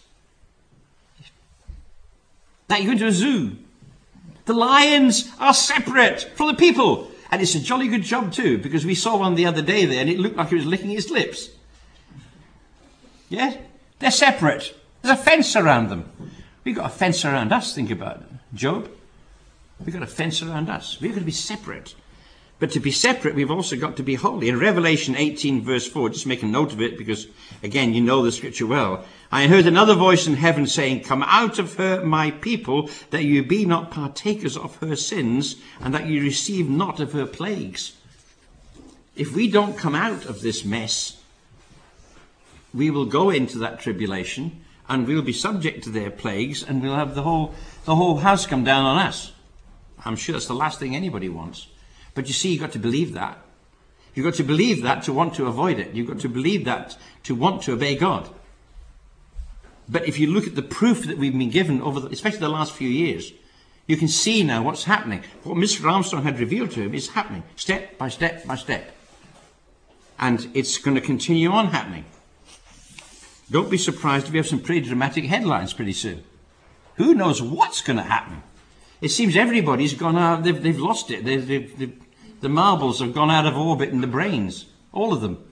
Like you go into a zoo. The lions are separate from the people. And it's a jolly good job too, because we saw one the other day there and it looked like it was licking its lips. Yeah? They're separate. There's a fence around them. We've got a fence around us, think about it. Job, we've got a fence around us. We've got to be separate. But to be separate, we've also got to be holy. In Revelation eighteen, verse four, just make a note of it because, again, you know the scripture well. I heard another voice in heaven saying, come out of her, my people, that you be not partakers of her sins, and that you receive not of her plagues. If we don't come out of this mess, we will go into that tribulation, and we'll be subject to their plagues, and we'll have the whole, the whole house come down on us. I'm sure that's the last thing anybody wants. But you see, you've got to believe that. You've got to believe that to want to avoid it. You've got to believe that to want to obey God. But if you look at the proof that we've been given over, the, especially the last few years, you can see now what's happening. What Mister Armstrong had revealed to him is happening, step by step by step. And it's going to continue on happening. Don't be surprised if we have some pretty dramatic headlines pretty soon. Who knows what's going to happen? It seems everybody's gone out, they've, they've lost it. They've, they've, they've, the marbles have gone out of orbit in the brains. All of them.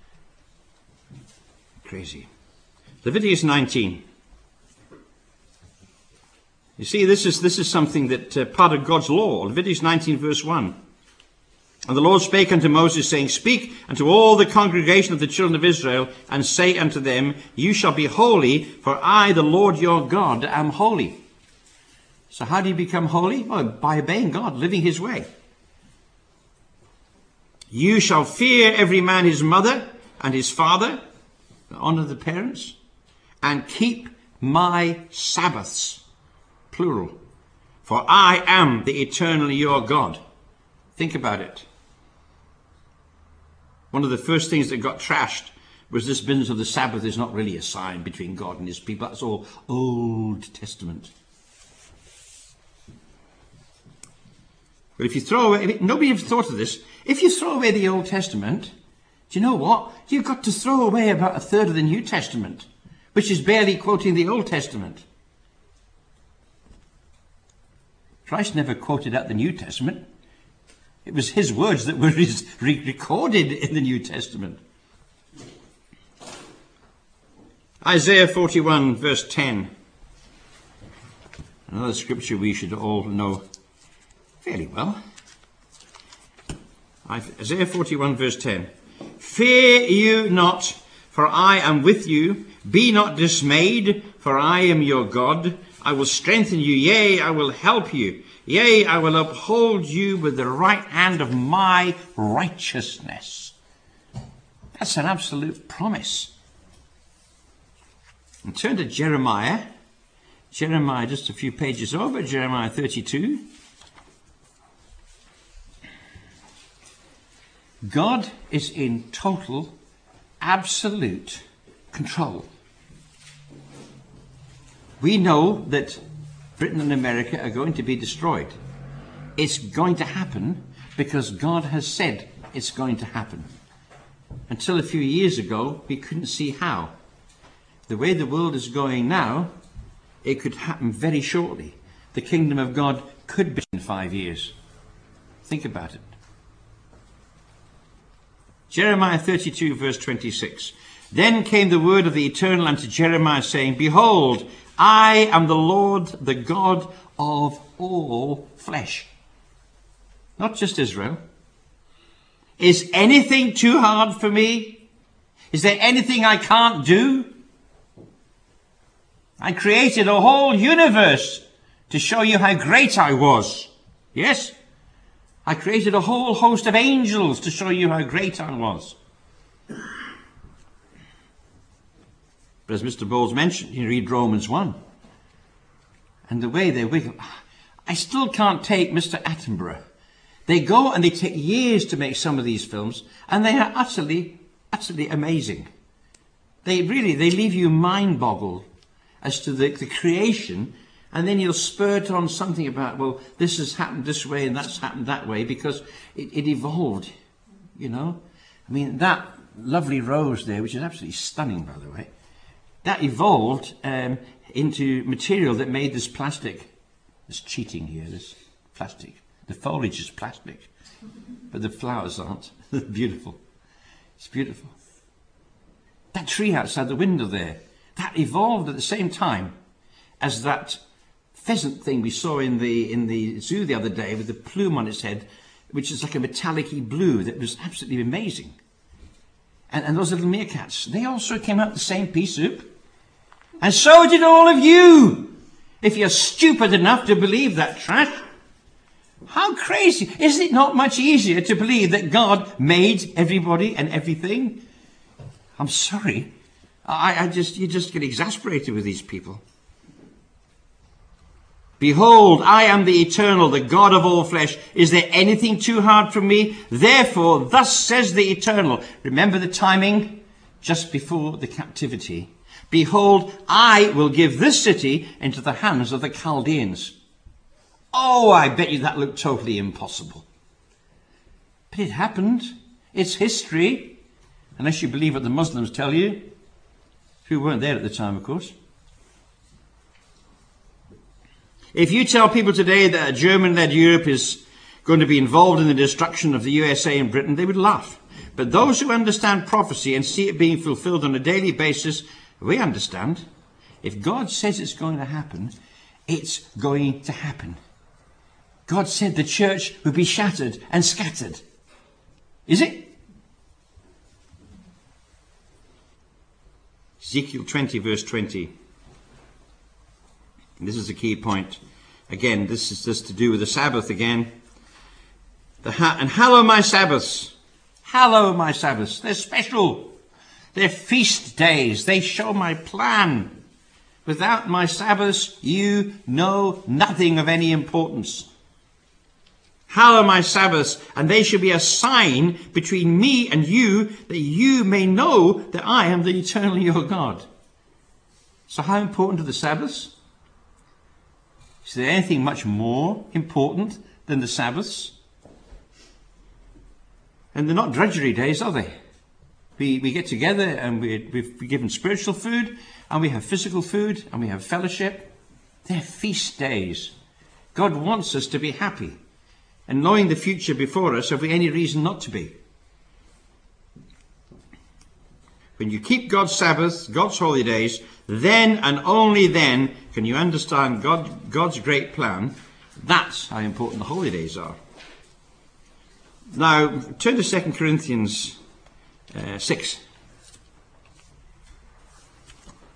Crazy. Leviticus nineteen. You see, this is, this is something that uh, part of God's law. Leviticus nineteen, verse one. And the Lord spake unto Moses, saying, speak unto all the congregation of the children of Israel, and say unto them, you shall be holy, for I, the Lord your God, am holy. So how do you become holy? Well, by obeying God, living his way. You shall fear every man his mother and his father, honor the parents, and keep my Sabbaths, plural. For I am the eternal your God. Think about it. One of the first things that got trashed was this business of the Sabbath is not really a sign between God and his people. That's all Old Testament. But if you throw away, nobody ever thought of this. If you throw away the Old Testament, do you know what? You've got to throw away about a third of the New Testament, which is barely quoting the Old Testament. Christ never quoted out the New Testament. It was his words that were recorded in the New Testament. Isaiah forty-one, verse ten. Another scripture we should all know fairly well. Isaiah forty-one, verse ten. Fear you not, for I am with you. Be not dismayed, for I am your God. I will strengthen you, yea, I will help you. Yea, I will uphold you with the right hand of my righteousness. That's an absolute promise. And turn to Jeremiah. Jeremiah, just a few pages over, Jeremiah thirty-two. God is in total, absolute control. We know that Britain and America are going to be destroyed. It's going to happen because God has said it's going to happen. Until a few years ago, we couldn't see how. The way the world is going now, it could happen very shortly. The kingdom of God could be in five years. Think about it. Jeremiah thirty-two, verse twenty-six. Then came the word of the Eternal unto Jeremiah, saying, Behold, I am the Lord, the God of all flesh. Not just Israel. Is anything too hard for me? Is there anything I can't do? I created a whole universe to show you how great I was. Yes? I created a whole host of angels to show you how great I was. But as Mister Bowles mentioned, you read Romans one. And the way they wiggle. I still can't take Mister Attenborough. They go and they take years to make some of these films, and they are utterly, utterly amazing. They really, they leave you mind-boggled as to the, the creation, and then you'll spurt on something about, well, this has happened this way and that's happened that way, because it, it evolved, you know. I mean, that lovely rose there, which is absolutely stunning, by the way, that evolved um, into material that made this plastic. There's cheating here, this plastic. The foliage is plastic, but the flowers aren't. They're beautiful. It's beautiful. That tree outside the window there, that evolved at the same time as that pheasant thing we saw in the in the zoo the other day with the plume on its head, which is like a metallic-y blue that was absolutely amazing. And, and those little meerkats, they also came out the same pea soup. And so did all of you, if you're stupid enough to believe that trash. How crazy. Is it not much easier to believe that God made everybody and everything? I'm sorry. I, I just, you just get exasperated with these people. Behold, I am the Eternal, the God of all flesh. Is there anything too hard for me? Therefore, thus says the Eternal. Remember the timing? Just before the captivity. Behold, I will give this city into the hands of the Chaldeans. Oh, I bet you that looked totally impossible. But it happened. It's history. Unless you believe what the Muslims tell you. Who weren't there at the time, of course. If you tell people today that a German-led Europe is going to be involved in the destruction of the U S A and Britain, they would laugh. But those who understand prophecy and see it being fulfilled on a daily basis, we understand. If God says it's going to happen, it's going to happen. God said the church would be shattered and scattered. Is it? Ezekiel twenty, verse twenty. This is a key point. Again, this is just to do with the Sabbath again. The ha- and hallow my Sabbaths. Hallow my Sabbaths. They're special. They're feast days. They show my plan. Without my Sabbaths, you know nothing of any importance. Hallow my Sabbaths, and they shall be a sign between me and you, that you may know that I am the Eternal your God. So how important are the Sabbaths? Is there anything much more important than the Sabbaths? And they're not drudgery days, are they? We, we get together and we, we've been given spiritual food, and we have physical food, and we have fellowship. They're feast days. God wants us to be happy. And knowing the future before us, have we any reason not to be? When you keep God's Sabbath, God's holy days, then and only then can you understand God, God's great plan. That's how important the holy days are. Now, turn to Second Corinthians uh, six.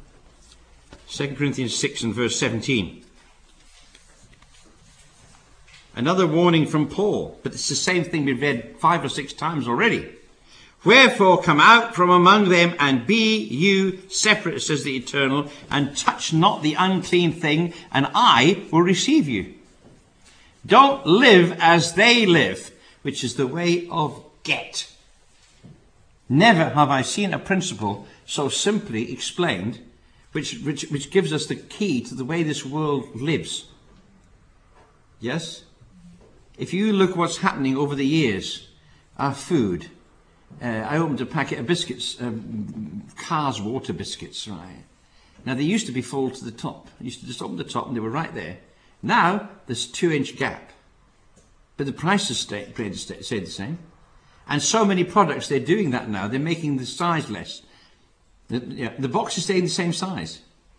Second Corinthians six and verse seventeen. Another warning from Paul, but it's the same thing we've read five or six times already. Wherefore come out from among them and be you separate, says the Eternal, and touch not the unclean thing, and I will receive you. Don't live as they live, which is the way of get. Never have I seen a principle so simply explained, which, which, which gives us the key to the way this world lives. Yes? If you look what's happening over the years, our food. Uh, I opened a packet of biscuits, um, Cars water biscuits, right? Now, they used to be full to the top. I used to just open the top and they were right there. Now, there's a two-inch gap. But the prices stay, stay the same. And so many products, they're doing that now. They're making the size less. The, yeah, the box is staying the same size.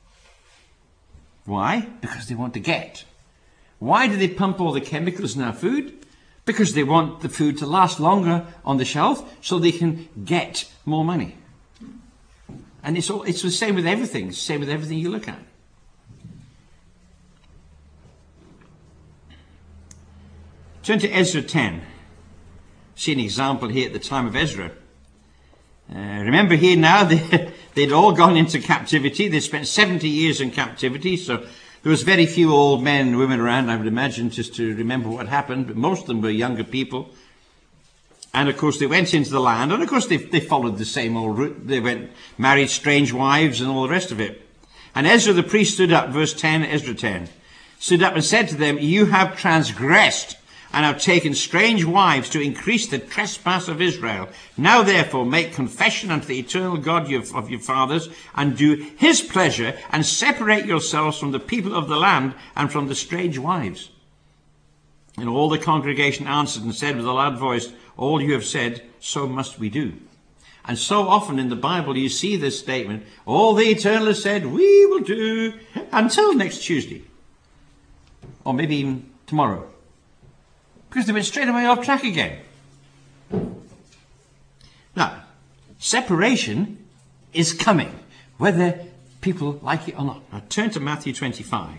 Why? Because they want to get. Why do they pump all the chemicals in our food? Because they want the food to last longer on the shelf so they can get more money. And it's all, it's the same with everything. It's the same with everything you look at. Turn to Ezra ten. See an example here at the time of Ezra. Uh, remember here now, they, they'd all gone into captivity. They spent seventy years in captivity, so there was very few old men and women around, I would imagine, just to remember what happened. But most of them were younger people. And of course, they went into the land. And of course, they, they followed the same old route. They went, married strange wives and all the rest of it. And Ezra the priest stood up, verse ten, Ezra ten, stood up and said to them, you have transgressed and have taken strange wives to increase the trespass of Israel. Now therefore make confession unto the eternal God of your fathers, and do his pleasure, and separate yourselves from the people of the land and from the strange wives. And all the congregation answered and said with a loud voice, all you have said, so must we do. And so often in the Bible you see this statement, all the Eternal has said, we will do until next Tuesday. Or maybe even tomorrow. Because they went straight away off track again. Now, separation is coming, whether people like it or not. Now turn to Matthew twenty-five.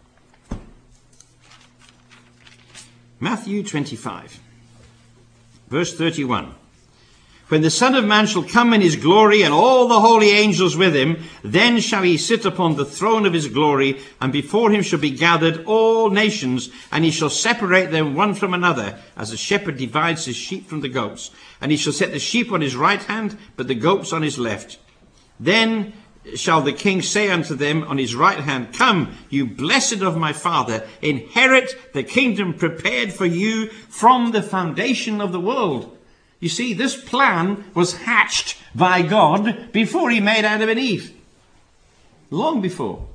Matthew twenty-five, verse thirty-one. When the Son of Man shall come in his glory, and all the holy angels with him, then shall he sit upon the throne of his glory, and before him shall be gathered all nations, and he shall separate them one from another, as a shepherd divides his sheep from the goats. And he shall set the sheep on his right hand, but the goats on his left. Then shall the king say unto them on his right hand, come, you blessed of my Father, inherit the kingdom prepared for you from the foundation of the world. You see, this plan was hatched by God before he made Adam and Eve. Long before.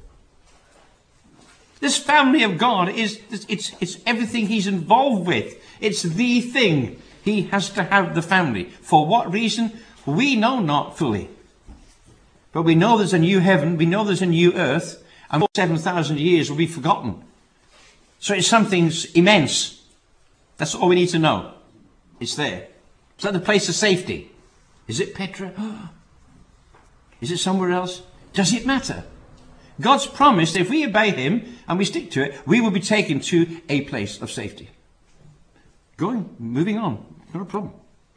This family of God is it's, it's everything he's involved with. It's the thing. He has to have the family. For what reason? We know not fully. But we know there's a new heaven. We know there's a new earth. And seven thousand years will be forgotten. So it's something immense. That's all we need to know. It's there. Is that the place of safety? Is it Petra? Is it somewhere else? Does it matter? God's promised if we obey him and we stick to it, we will be taken to a place of safety. Going, moving on. Not a problem.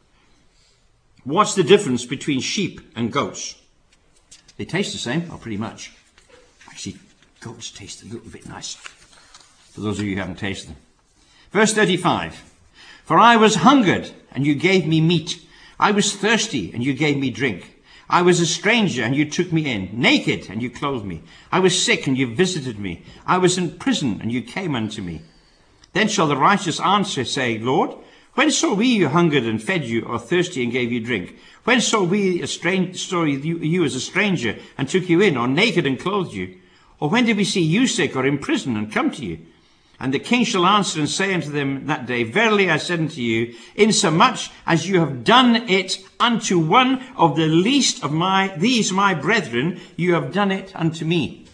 What's the difference between sheep and goats? They taste the same, or pretty much. Actually, goats taste a little bit nicer. For those of you who haven't tasted them. Verse thirty-five. For I was hungered, and you gave me meat. I was thirsty, and you gave me drink. I was a stranger, and you took me in. Naked, and you clothed me. I was sick, and you visited me. I was in prison, and you came unto me. Then shall the righteous answer, say, Lord, when saw we you hungered and fed you, or thirsty and gave you drink? When saw we a strange, saw you, you as a stranger and took you in, or naked and clothed you? Or when did we see you sick or in prison and come to you? And the king shall answer and say unto them that day, verily I said unto you, insomuch as you have done it unto one of the least of my these my brethren, you have done it unto me.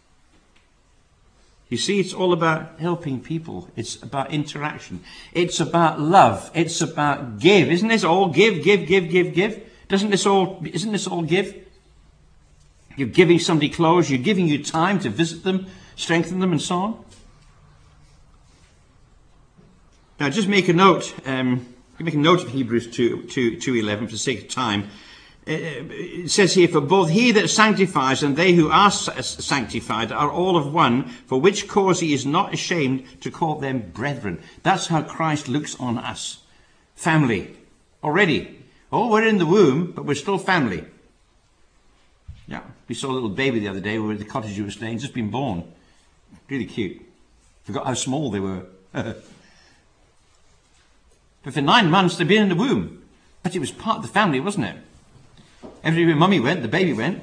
You see, it's all about helping people. It's about interaction. It's about love. It's about give. Isn't this all give, give, give, give, give? Doesn't this all, isn't this all give? You're giving somebody clothes. You're giving you time to visit them, strengthen them, and so on. Now, just make a note. Um, make a note of Hebrews two, two, two eleven for the sake of time. It says here, for both he that sanctifies and they who are sanctified are all of one, for which cause he is not ashamed to call them brethren. That's how Christ looks on us. Family. Already. Oh, we're in the womb, but we're still family. Yeah, we saw a little baby the other day. We were at the cottage you were staying, just been born. Really cute. Forgot how small they were. But for nine months they'd been in the womb. But it was part of the family, wasn't it? Everywhere mummy went, the baby went.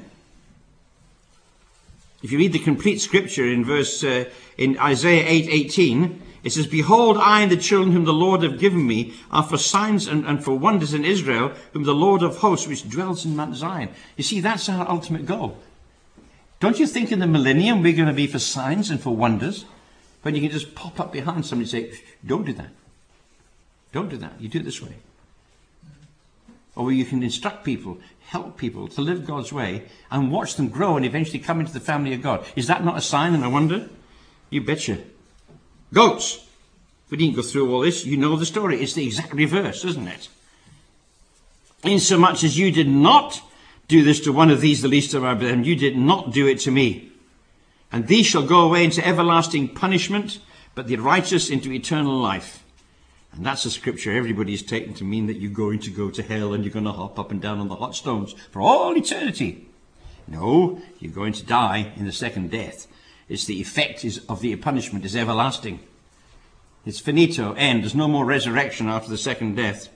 If you read the complete scripture in verse uh, in Isaiah eight eighteen, it says, behold, I and the children whom the Lord have given me are for signs and, and for wonders in Israel, whom the Lord of hosts, which dwells in Mount Zion. You see, that's our ultimate goal. Don't you think in the millennium we're going to be for signs and for wonders? When you can just pop up behind somebody and say, don't do that. Don't do that. You do it this way. Or you can instruct people, help people to live God's way and watch them grow and eventually come into the family of God. Is that not a sign and a wonder? You betcha. Goats. We didn't go through all this. You know the story. It's the exact reverse, isn't it? Insomuch as you did not do this to one of these, the least of our brethren, you did not do it to me. And these shall go away into everlasting punishment, but the righteous into eternal life. And that's a scripture everybody's taken to mean that you're going to go to hell and you're going to hop up and down on the hot stones for all eternity. No, you're going to die in the second death. It's the effect is, of the punishment is everlasting. It's finito, end. There's no more resurrection after the second death.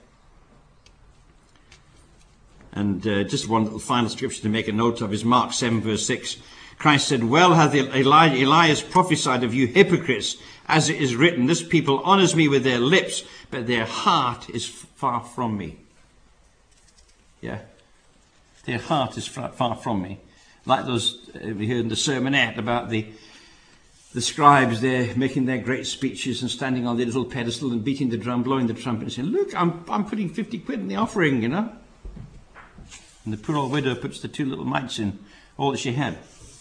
And uh, just one little final scripture to make a note of is Mark seven verse six. Christ said, well hath Eli- Elias prophesied of you hypocrites, as it is written, this people honours me with their lips, but their heart is far from me. Yeah. Their heart is far from me. Like those, uh, we heard in the sermonette about the the scribes there making their great speeches and standing on their little pedestal and beating the drum, blowing the trumpet and saying, look, I'm, I'm putting fifty quid in the offering, you know. And the poor old widow puts the two little mites in, all that she had.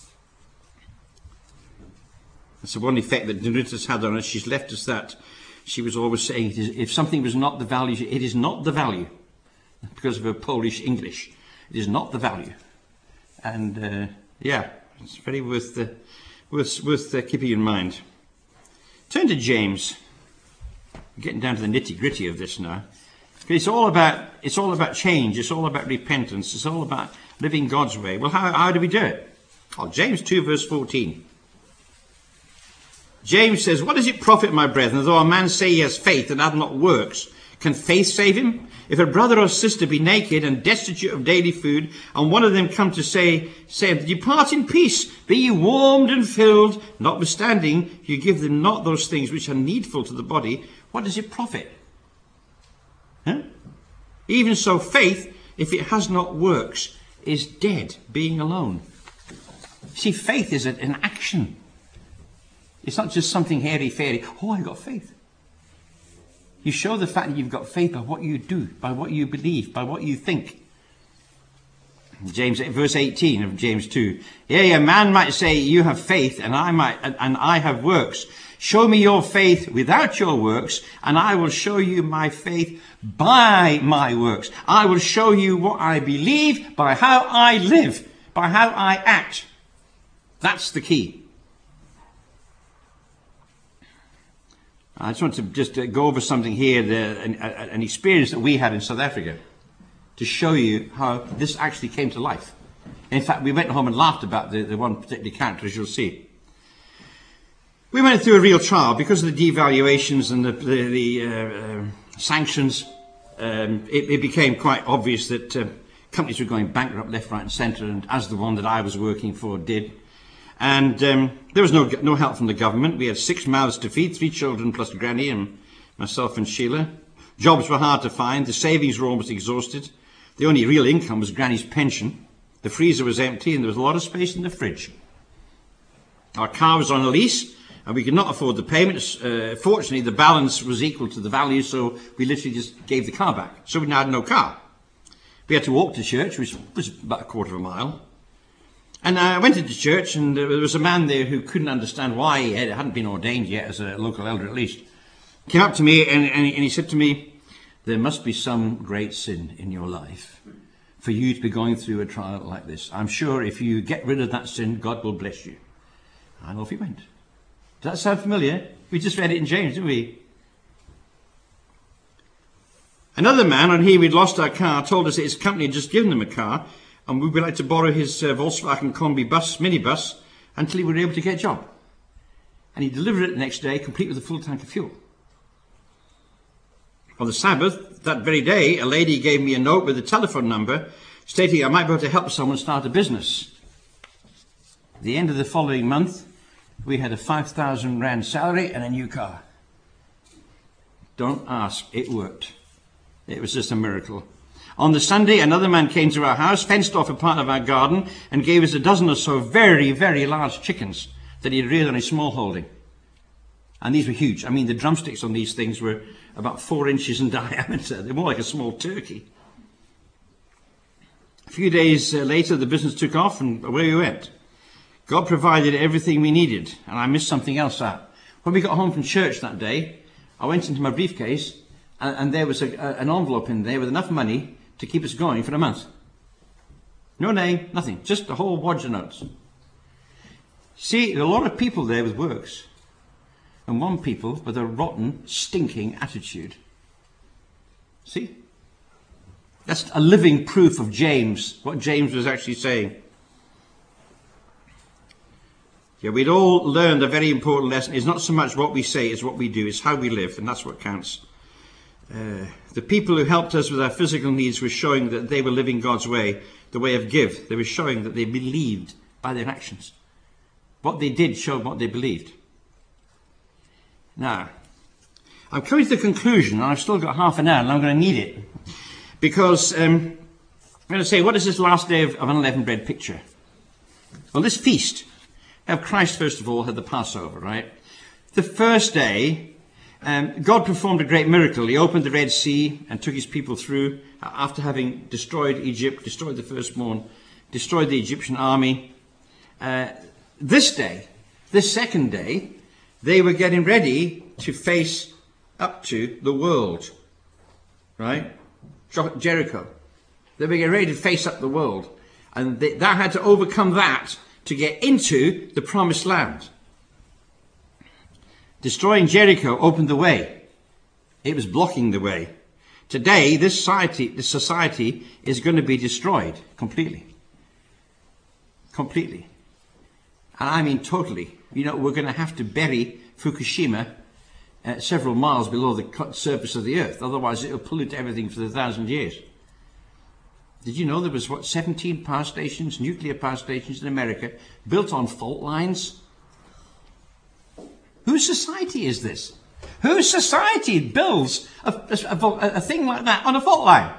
That's the one effect that Donutas had on us. She's left us that. She was always saying, if something was not the value, it is not the value. Because of her Polish English. It is not the value. And, uh, yeah, it's very worth, uh, worth, worth uh, keeping in mind. Turn to James. We're getting down to the nitty-gritty of this now. It's all about, it's all about change. It's all about repentance. It's all about living God's way. Well, how, how do we do it? Well, James two, verse fourteen. James says, what does it profit, my brethren, though a man say he has faith and hath not works? Can faith save him? If a brother or sister be naked and destitute of daily food, and one of them come to say, say, depart in peace, be ye warmed and filled, notwithstanding you give them not those things which are needful to the body, what does it profit? Huh? Even so, faith, if it has not works, is dead, being alone. See, faith is an action. It's not just something hairy-fairy. Oh, I got faith. You show the fact that you've got faith by what you do, by what you believe, by what you think. James, verse eighteen of James two. Yea, a man might say, you have faith, and I might, and I have works. Show me your faith without your works, and I will show you my faith by my works. I will show you what I believe by how I live, by how I act. That's the key. I just want to just uh, go over something here, the, an, an experience that we had in South Africa, to show you how this actually came to life. In fact, we went home and laughed about the, the one particular character, as you'll see. We went through a real trial because of the devaluations and the, the, the uh, uh, sanctions. Um, it, it became quite obvious that uh, companies were going bankrupt left, right and centre, and as the one that I was working for did. And um, there was no no help from the government. We had six mouths to feed, three children plus Granny and myself and Sheila. Jobs were hard to find. The savings were almost exhausted. The only real income was Granny's pension. The freezer was empty and there was a lot of space in the fridge. Our car was on a lease and we could not afford the payments. Uh, fortunately, the balance was equal to the value, so we literally just gave the car back. So we now had no car. We had to walk to church, which was about a quarter of a mile. And I went into church, and there was a man there who couldn't understand why he hadn't been ordained yet as a local elder, at least. came up to me and, and, and he said to me, there must be some great sin in your life for you to be going through a trial like this. I'm sure if you get rid of that sin, God will bless you. And off he went. Does that sound familiar? We just read it in James, didn't we? Another man, on here we'd lost our car, told us that his company had just given him a car and we would like to borrow his uh, Volkswagen Kombi bus, minibus, until he would be able to get a job. And he delivered it the next day, complete with a full tank of fuel. On the Sabbath, that very day, a lady gave me a note with a telephone number stating I might be able to help someone start a business. At the end of the following month, we had a five thousand rand salary and a new car. Don't ask, it worked. It was just a miracle. On the Sunday, another man came to our house, fenced off a part of our garden, and gave us a dozen or so very, very large chickens that he had reared on his small holding. And these were huge. I mean, the drumsticks on these things were about four inches in diameter. They're more like a small turkey. A few days uh, later, the business took off and away we went. God provided everything we needed, and I missed something else out. When we got home from church that day, I went into my briefcase, and, and there was a, a, an envelope in there with enough money to keep us going for a month. No name, nothing, just a whole wad of notes. See, there are a lot of people there with works, and one people with a rotten, stinking attitude. See? That's a living proof of James, what James was actually saying. Yeah, we'd all learned a very important lesson. It's not so much what we say, it's what we do. It's how we live, and that's what counts. Uh, the people who helped us with our physical needs were showing that they were living God's way, the way of give. They were showing that they believed by their actions. What they did showed what they believed. Now, I'm coming to the conclusion, and I've still got half an hour, and I'm going to need it. Because um, I'm going to say, what is this last day of, of unleavened bread picture? Well, this feast of Christ, first of all, had the Passover, right? The first day, um, God performed a great miracle. He opened the Red Sea and took his people through after having destroyed Egypt, destroyed the firstborn, destroyed the Egyptian army. Uh, this day, this second day, they were getting ready to face up to the world, right? Jericho. They were getting ready to face up the world. And they, that had to overcome that to get into the promised land. Destroying Jericho opened the way. It was blocking the way. Today, this society, this society is going to be destroyed completely. Completely. And I mean totally. You know, we're going to have to bury Fukushima uh, several miles below the surface of the earth. Otherwise, it will pollute everything for a thousand years. Did you know there was, what, seventeen power stations, nuclear power stations in America, built on fault lines? Whose society is this? Whose society builds a, a, a, a thing like that on a fault line?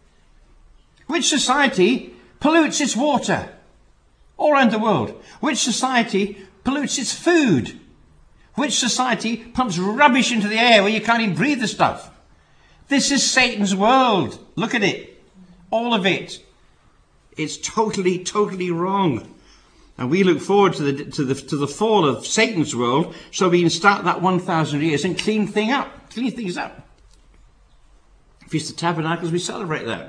Which society pollutes its water all around the world? Which society pollutes its food? Which society pumps rubbish into the air where you can't even breathe the stuff? This is Satan's world. Look at it. All of it. It's totally, totally wrong. And we look forward to the to the to the fall of Satan's world, so we can start that one thousand years and clean thing up, clean things up. Feast of Tabernacles, we celebrate that.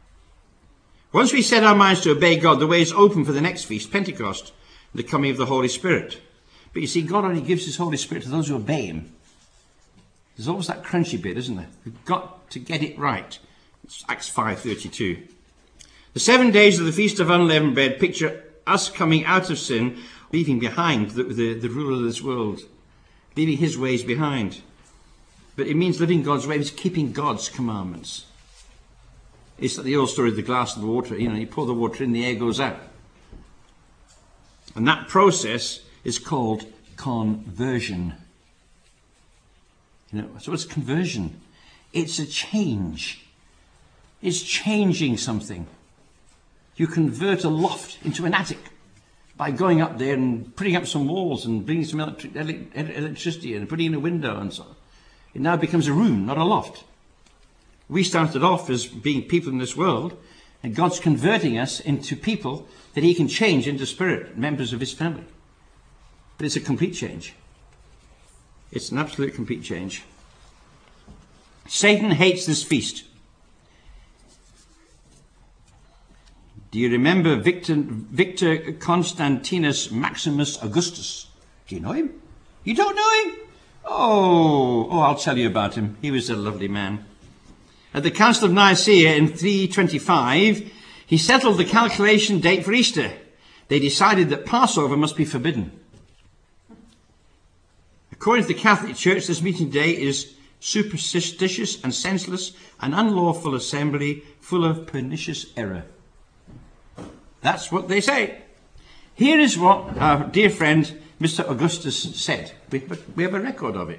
Once we set our minds to obey God, the way is open for the next feast, Pentecost, the coming of the Holy Spirit. But you see, God only gives his Holy Spirit to those who obey him. There's always that crunchy bit, isn't there? We've got to get it right. It's Acts five thirty-two. The seven days of the Feast of Unleavened Bread picture us coming out of sin, leaving behind the, the, the ruler of this world, leaving his ways behind. But it means living God's ways, keeping God's commandments. It's like the old story of the glass of the water. You know, you pour the water in, the air goes out. And that process is called conversion. You know, so what's conversion? It's a change. It's changing something. You convert a loft into an attic by going up there and putting up some walls and bringing some electric, electricity and putting in a window and so on. It now becomes a room, not a loft. We started off as being people in this world, and God's converting us into people that he can change into spirit, members of his family. But it's a complete change. It's an absolute complete change. Satan hates this feast. Do you remember Victor, Victor Constantinus Maximus Augustus? Do you know him? You don't know him? Oh, oh, I'll tell you about him. He was a lovely man. At the Council of Nicaea in three twenty-five, he settled the calculation date for Easter. They decided that Passover must be forbidden. According to the Catholic Church, this meeting day is superstitious and senseless, an unlawful assembly full of pernicious error. That's what they say. Here is what our dear friend Mister Augustus said. We have, a, we have a record of it.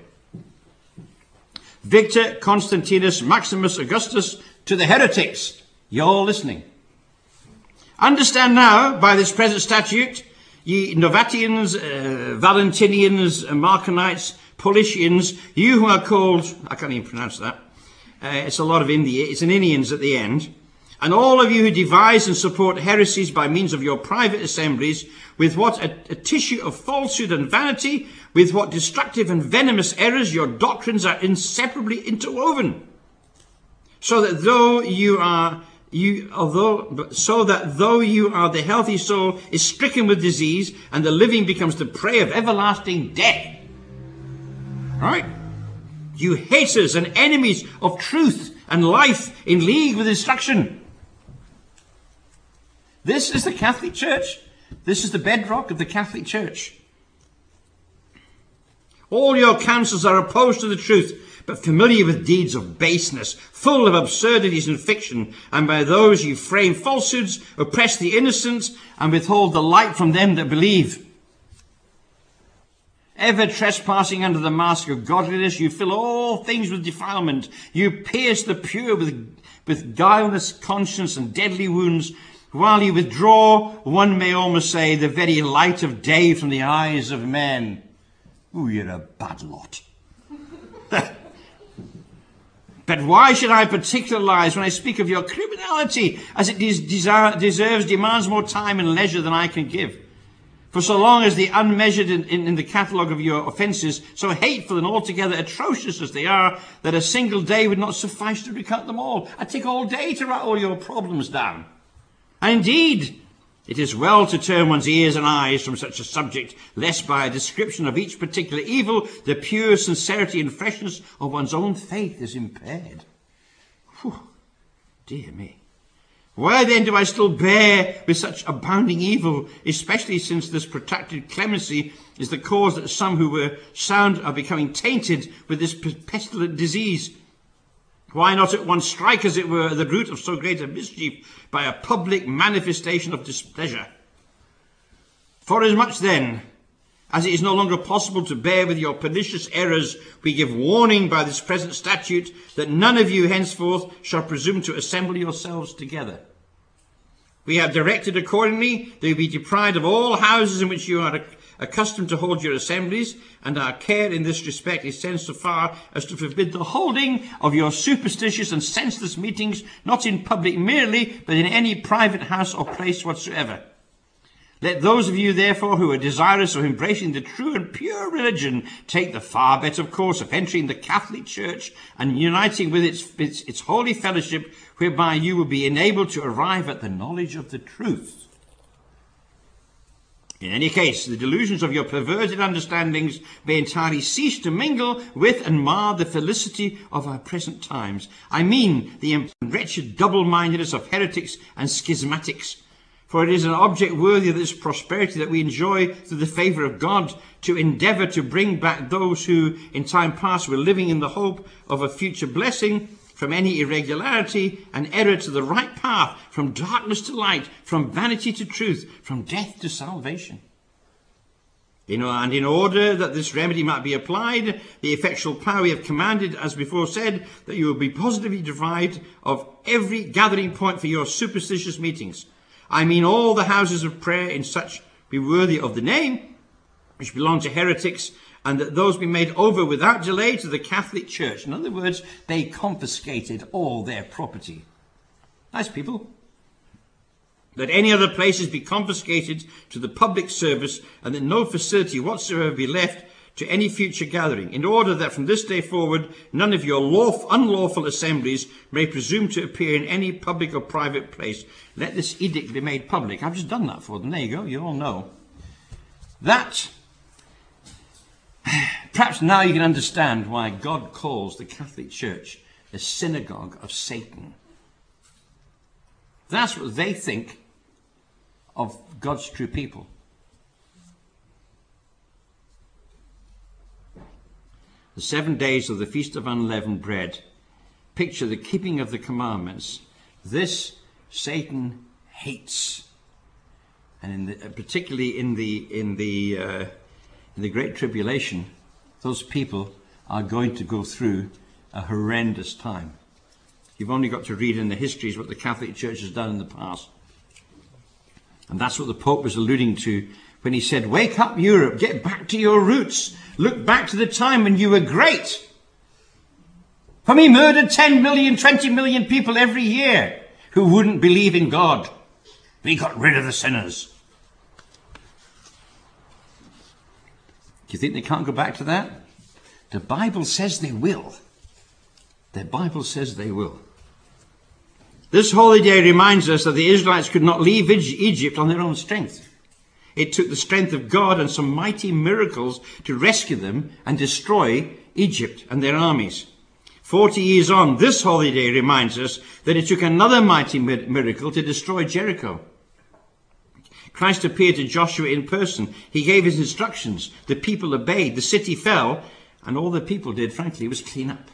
Victor Constantinus Maximus Augustus to the heretics. You're all listening. Understand now, by this present statute, ye Novatians, uh, Valentinians, Marcionites, Paulicians, you who are called, I can't even pronounce that, uh, it's a lot of India, it's an Indians at the end, and all of you who devise and support heresies by means of your private assemblies, with what a, a tissue of falsehood and vanity, with what destructive and venomous errors your doctrines are inseparably interwoven, so that though you are You, although, so that though you are the healthy soul is stricken with disease and the living becomes the prey of everlasting death. Right? You haters and enemies of truth and life in league with destruction. This is the Catholic Church. This is the bedrock of the Catholic Church. All your counsels are opposed to the truth, but familiar with deeds of baseness, full of absurdities and fiction, and by those you frame falsehoods, oppress the innocent, and withhold the light from them that believe. Ever trespassing under the mask of godliness, you fill all things with defilement. You pierce the pure with, with guileless conscience and deadly wounds, while you withdraw, one may almost say, the very light of day from the eyes of men. Ooh, you're a bad lot. But why should I particularize when I speak of your criminality, as it des- desire, deserves, demands more time and leisure than I can give? For so long as the unmeasured in, in, in the catalogue of your offences, so hateful and altogether atrocious as they are, that a single day would not suffice to recount them all. I'd take all day to write all your problems down. And indeed, it is well to turn one's ears and eyes from such a subject, lest by a description of each particular evil, the pure sincerity and freshness of one's own faith is impaired. Whew, dear me. Why then do I still bear with such abounding evil, especially since this protracted clemency is the cause that some who were sound are becoming tainted with this pestilent disease? Why not at once strike, as it were, the root of so great a mischief by a public manifestation of displeasure? Forasmuch then, as it is no longer possible to bear with your pernicious errors, we give warning by this present statute that none of you henceforth shall presume to assemble yourselves together. We have directed accordingly that you be deprived of all houses in which you are accustomed to hold your assemblies, and our care in this respect is sent so far as to forbid the holding of your superstitious and senseless meetings, not in public merely, but in any private house or place whatsoever. Let those of you, therefore, who are desirous of embracing the true and pure religion, take the far better course of entering the Catholic Church and uniting with its, its, its holy fellowship, whereby you will be enabled to arrive at the knowledge of the truth. In any case, the delusions of your perverted understandings may entirely cease to mingle with and mar the felicity of our present times. I mean the wretched double-mindedness of heretics and schismatics. For it is an object worthy of this prosperity that we enjoy through the favour of God, to endeavour to bring back those who in time past were living in the hope of a future blessing, from any irregularity and error to the right path, from darkness to light, from vanity to truth, from death to salvation. You know, and in order that this remedy might be applied, the effectual power we have commanded, as before said, that you will be positively deprived of every gathering point for your superstitious meetings. I mean all the houses of prayer in such be worthy of the name, which belong to heretics, and that those be made over without delay to the Catholic Church. In other words, they confiscated all their property. Nice people. That any other places be confiscated to the public service, and that no facility whatsoever be left to any future gathering, in order that from this day forward none of your lawful, unlawful assemblies may presume to appear in any public or private place. Let this edict be made public. I've just done that for them. There you go. You all know. That, perhaps now you can understand why God calls the Catholic Church the synagogue of Satan. That's what they think of God's true people. The seven days of the Feast of Unleavened Bread picture the keeping of the commandments. This Satan hates, and in the, particularly in the in the uh, in the Great Tribulation, those people are going to go through a horrendous time. You've only got to read in the histories what the Catholic Church has done in the past, and that's what the Pope was alluding to when he said, "Wake up, Europe! Get back to your roots! Look back to the time when you were great. When we murdered ten million, twenty million people every year who wouldn't believe in God. We got rid of the sinners." Do you think they can't go back to that? The Bible says they will. The Bible says they will. This holy day reminds us that the Israelites could not leave Egypt on their own strength. It took the strength of God and some mighty miracles to rescue them and destroy Egypt and their armies. Forty years on, this holy day reminds us that it took another mighty miracle to destroy Jericho. Christ appeared to Joshua in person. He gave his instructions. The people obeyed. The city fell. And all the people did, frankly, was clean up.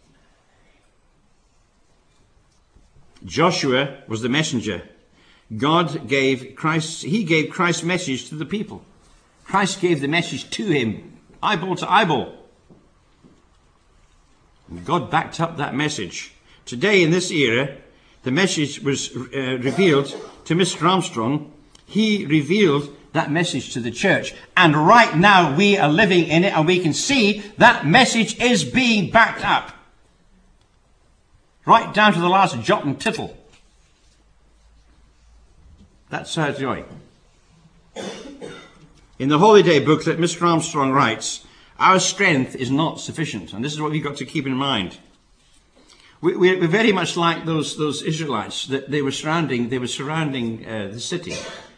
Joshua was the messenger. God gave Christ, he gave Christ's message to the people. Christ gave the message to him, eyeball to eyeball. And God backed up that message. Today, in this era, the message was uh, revealed to Mister Armstrong. He revealed that message to the church. And right now, we are living in it, and we can see that message is being backed up. Right down to the last jot and tittle. That's our joy. In the Holiday booklet, Mister Armstrong writes, "Our strength is not sufficient." And this is what we've got to keep in mind. We, we're very much like those, those Israelites that they were surrounding, they were surrounding uh, the city.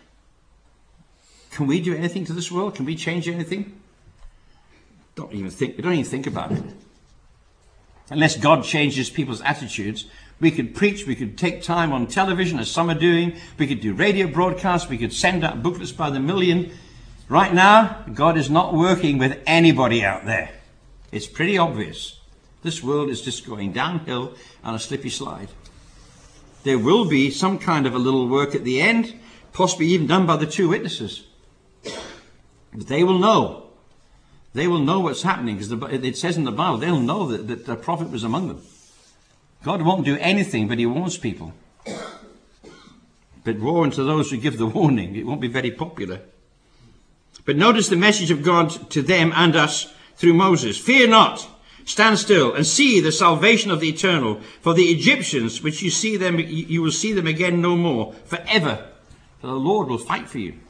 Can we do anything to this world? Can we change anything? Don't even think, we don't even think about it. Unless God changes people's attitudes, we could preach, we could take time on television, as some are doing. We could do radio broadcasts. We could send out booklets by the million. Right now, God is not working with anybody out there. It's pretty obvious. This world is just going downhill on a slippy slide. There will be some kind of a little work at the end, possibly even done by the two witnesses. But they will know. They will know what's happening, because it says in the Bible, they'll know that, that the prophet was among them. God won't do anything, but he warns people. But woe unto those who give the warning. It won't be very popular. But notice the message of God to them and us through Moses. "Fear not, stand still and see the salvation of the eternal. For the Egyptians, which you see them, you will see them again no more, forever. For the Lord will fight for you."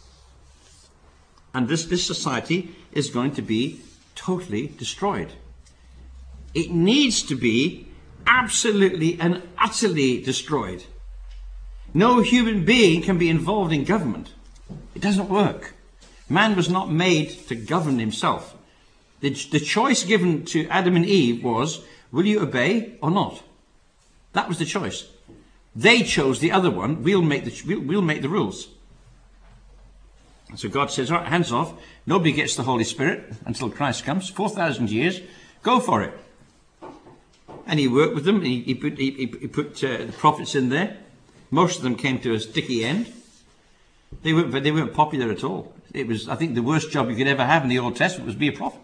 And this, this society is going to be totally destroyed. It needs to be absolutely and utterly destroyed. No human being can be involved in government. It doesn't work. Man was not made to govern himself. The, the choice given to Adam and Eve was, will you obey or not? That was the choice. They chose the other one. We'll make the, we'll, we'll make the rules. And so God says, all right, hands off. Nobody gets the Holy Spirit until Christ comes. four thousand years. Go for it. And he worked with them. He, he put, he, he put uh, the prophets in there. Most of them came to a sticky end. They weren't, they weren't popular at all. It was, I think, the worst job you could ever have in the Old Testament was be a prophet.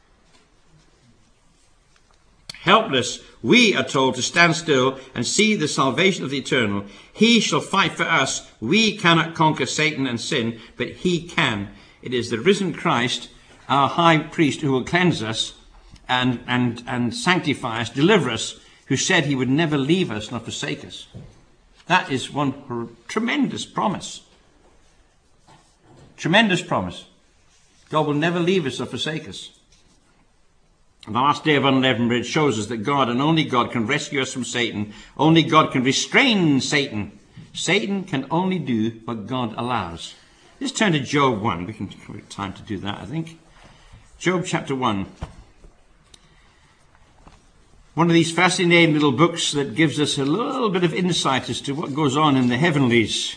Helpless, we are told to stand still and see the salvation of the eternal. He shall fight for us. We cannot conquer Satan and sin, but he can. It is the risen Christ, our high priest, who will cleanse us and, and, and sanctify us, deliver us, who said he would never leave us nor forsake us. That is one tremendous promise. Tremendous promise. God will never leave us or forsake us. And the last day of unleavened bread shows us that God and only God can rescue us from Satan. Only God can restrain Satan. Satan can only do what God allows. Let's turn to Job one. We can have time to do that, I think. Job chapter one. One of these fascinating little books that gives us a little bit of insight as to what goes on in the heavenlies.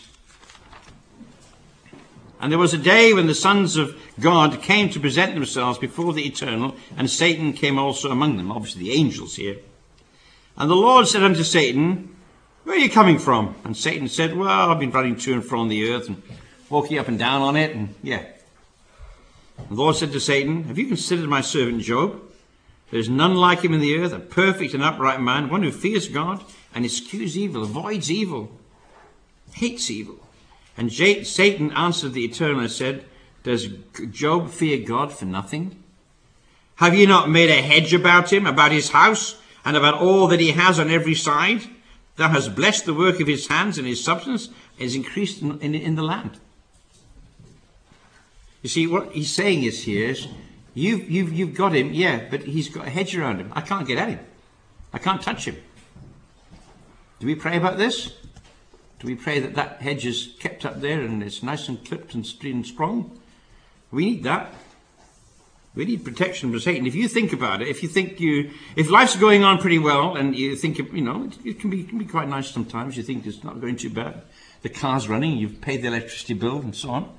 And there was a day when the sons of God came to present themselves before the Eternal, and Satan came also among them, obviously the angels here. And the Lord said unto Satan, where are you coming from? And Satan said, well, I've been running to and from the earth and walking up and down on it, and yeah. And the Lord said to Satan, have you considered my servant Job? There is none like him in the earth, a perfect and upright man, one who fears God and eschews evil, avoids evil, hates evil. And Satan answered the Eternal and said, does Job fear God for nothing? Have you not made a hedge about him, about his house, and about all that he has on every side? Thou hast blessed the work of his hands, and his substance is increased in, in, in the land. You see, what he's saying is here is, you've, you've, you've got him, yeah, but he's got a hedge around him. I can't get at him. I can't touch him. Do we pray about this? Do we pray that that hedge is kept up there and it's nice and clipped and strong? We need that. We need protection from Satan. If you think about it, if you think you, if life's going on pretty well and you think, you know, it, it can be, it can be quite nice sometimes. You think it's not going too bad. The car's running, you've paid the electricity bill and so on.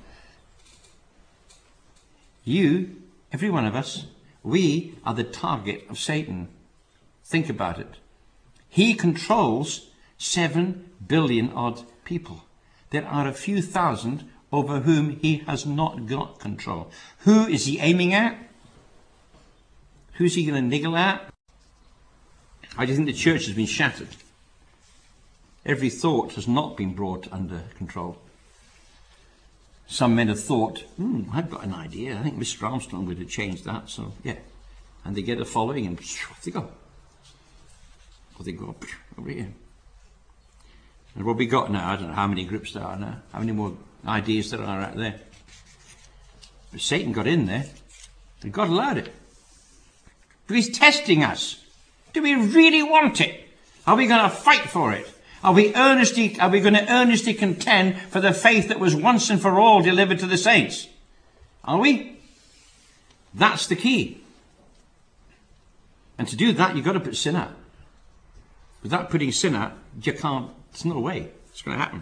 You, every one of us, we are the target of Satan. Think about it. He controls seven billion odd people. There are a few thousand over whom he has not got control. Who is he aiming at? Who's he going to niggle at? How do you think the church has been shattered? Every thought has not been brought under control. Some men have thought, hmm, I've got an idea. I think Mister Armstrong would have changed that. So, yeah. And they get a following and off they go. Or they go over here. And what we got now, I don't know how many groups there are now, how many more ideas there are out there. But Satan got in there, and God allowed it. But he's testing us. Do we really want it? Are we going to fight for it? Are we earnestly, are we going to earnestly contend for the faith that was once and for all delivered to the saints? Are we? That's the key. And to do that, you've got to put sin out. Without putting sin out, you can't. There's no way it's going to happen.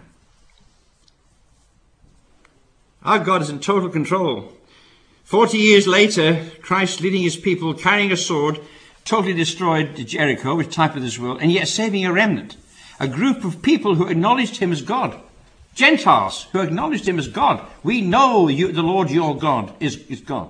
Our God is in total control. Forty years later, Christ leading his people, carrying a sword, totally destroyed Jericho, which type of this world, and yet saving a remnant. A group of people who acknowledged him as God. Gentiles who acknowledged him as God. We know you, the Lord your God is, is God.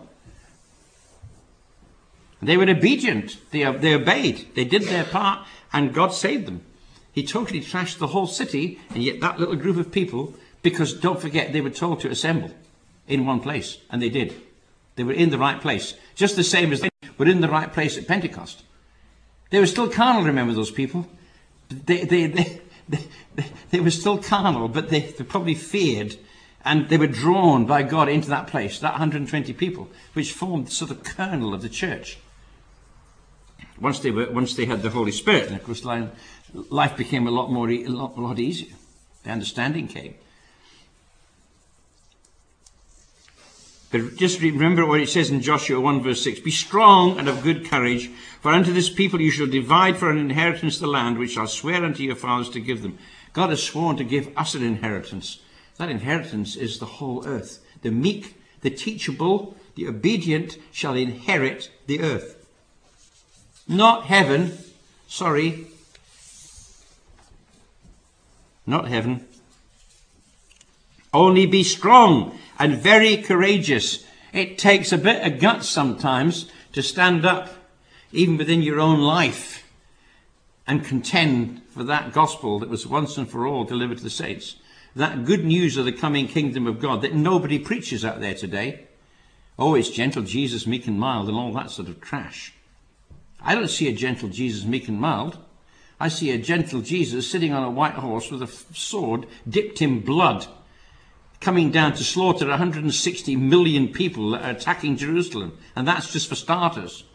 They were obedient. They, they obeyed. They did their part, and God saved them. He totally trashed the whole city, and yet that little group of people, because don't forget, they were told to assemble in one place, and they did. They were in the right place, just the same as they were in the right place at Pentecost. They were still carnal, remember those people? They, they, they, they, they, they were still carnal, but they, they probably feared, and they were drawn by God into that place, that one hundred twenty people, which formed the sort of kernel of the church. Once they were, once they had the Holy Spirit, and of course, life became a lot more, a lot, a lot easier. The understanding came. But just remember what it says in Joshua one verse six. Be strong and of good courage, for unto this people you shall divide for an inheritance the land which I swear unto your fathers to give them. God has sworn to give us an inheritance. That inheritance is the whole earth. The meek, the teachable, the obedient shall inherit the earth. Not heaven. Sorry. Not heaven. Only be strong and very courageous. It takes a bit of guts sometimes to stand up, even within your own life, and contend for that gospel that was once and for all delivered to the saints. That good news of the coming kingdom of God that nobody preaches out there today. Oh, it's gentle Jesus, meek and mild, and all that sort of trash. I don't see a gentle Jesus, meek and mild. I see a gentle Jesus sitting on a white horse with a sword dipped in blood, coming down to slaughter one hundred sixty million people that are attacking Jerusalem. And that's just for starters.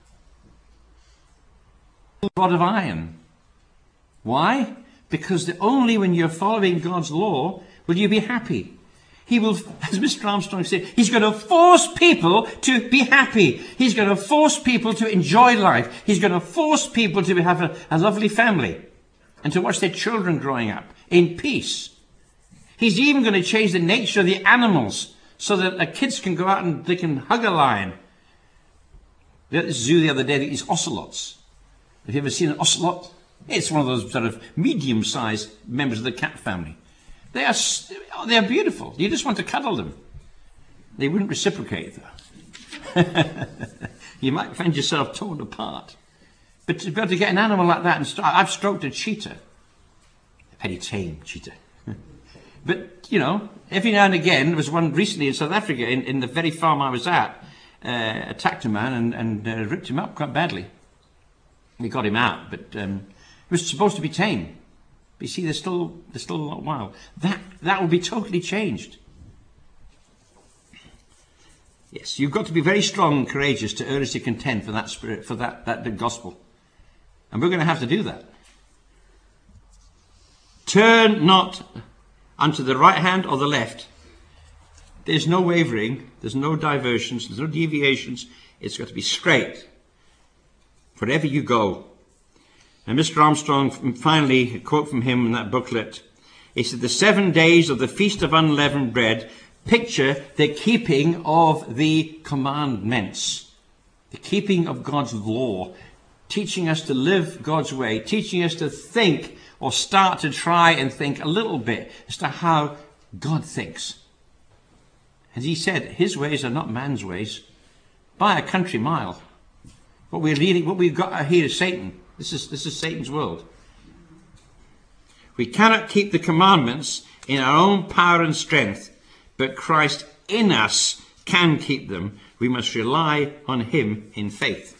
A rod of iron. Why? Because the, only when you're following God's law will you be happy. He will, as Mister Armstrong said, he's going to force people to be happy. He's going to force people to enjoy life. He's going to force people to have a, a lovely family and to watch their children growing up in peace. He's even going to change the nature of the animals so that the kids can go out and they can hug a lion. We had this zoo the other day, these ocelots. Have you ever seen an ocelot? It's one of those sort of medium-sized members of the cat family. They are, they are beautiful. You just want to cuddle them. They wouldn't reciprocate, though. You might find yourself torn apart. But to be able to get an animal like that and start, I've stroked a cheetah. A very tame cheetah. But, you know, every now and again, there was one recently in South Africa, in, in the very farm I was at, uh, attacked a man and, and uh, ripped him up quite badly. We got him out, but um, it was supposed to be tame. But you see, there's still, there's still a lot wild. That, that will be totally changed. Yes, you've got to be very strong and courageous to earnestly contend for that spirit, for that, that the gospel. And we're going to have to do that. Turn not unto the right hand or the left. There's no wavering. There's no diversions. There's no deviations. It's got to be straight. Wherever you go. And Mister Armstrong, finally, a quote from him in that booklet. He said, the seven days of the Feast of Unleavened Bread picture the keeping of the commandments. The keeping of God's law. Teaching us to live God's way. Teaching us to think or start to try and think a little bit as to how God thinks. As he said, his ways are not man's ways. By a country mile. What we're reading, what we've got here is Satan. This is, this is Satan's world. We cannot keep the commandments in our own power and strength, but Christ in us can keep them. We must rely on him in faith.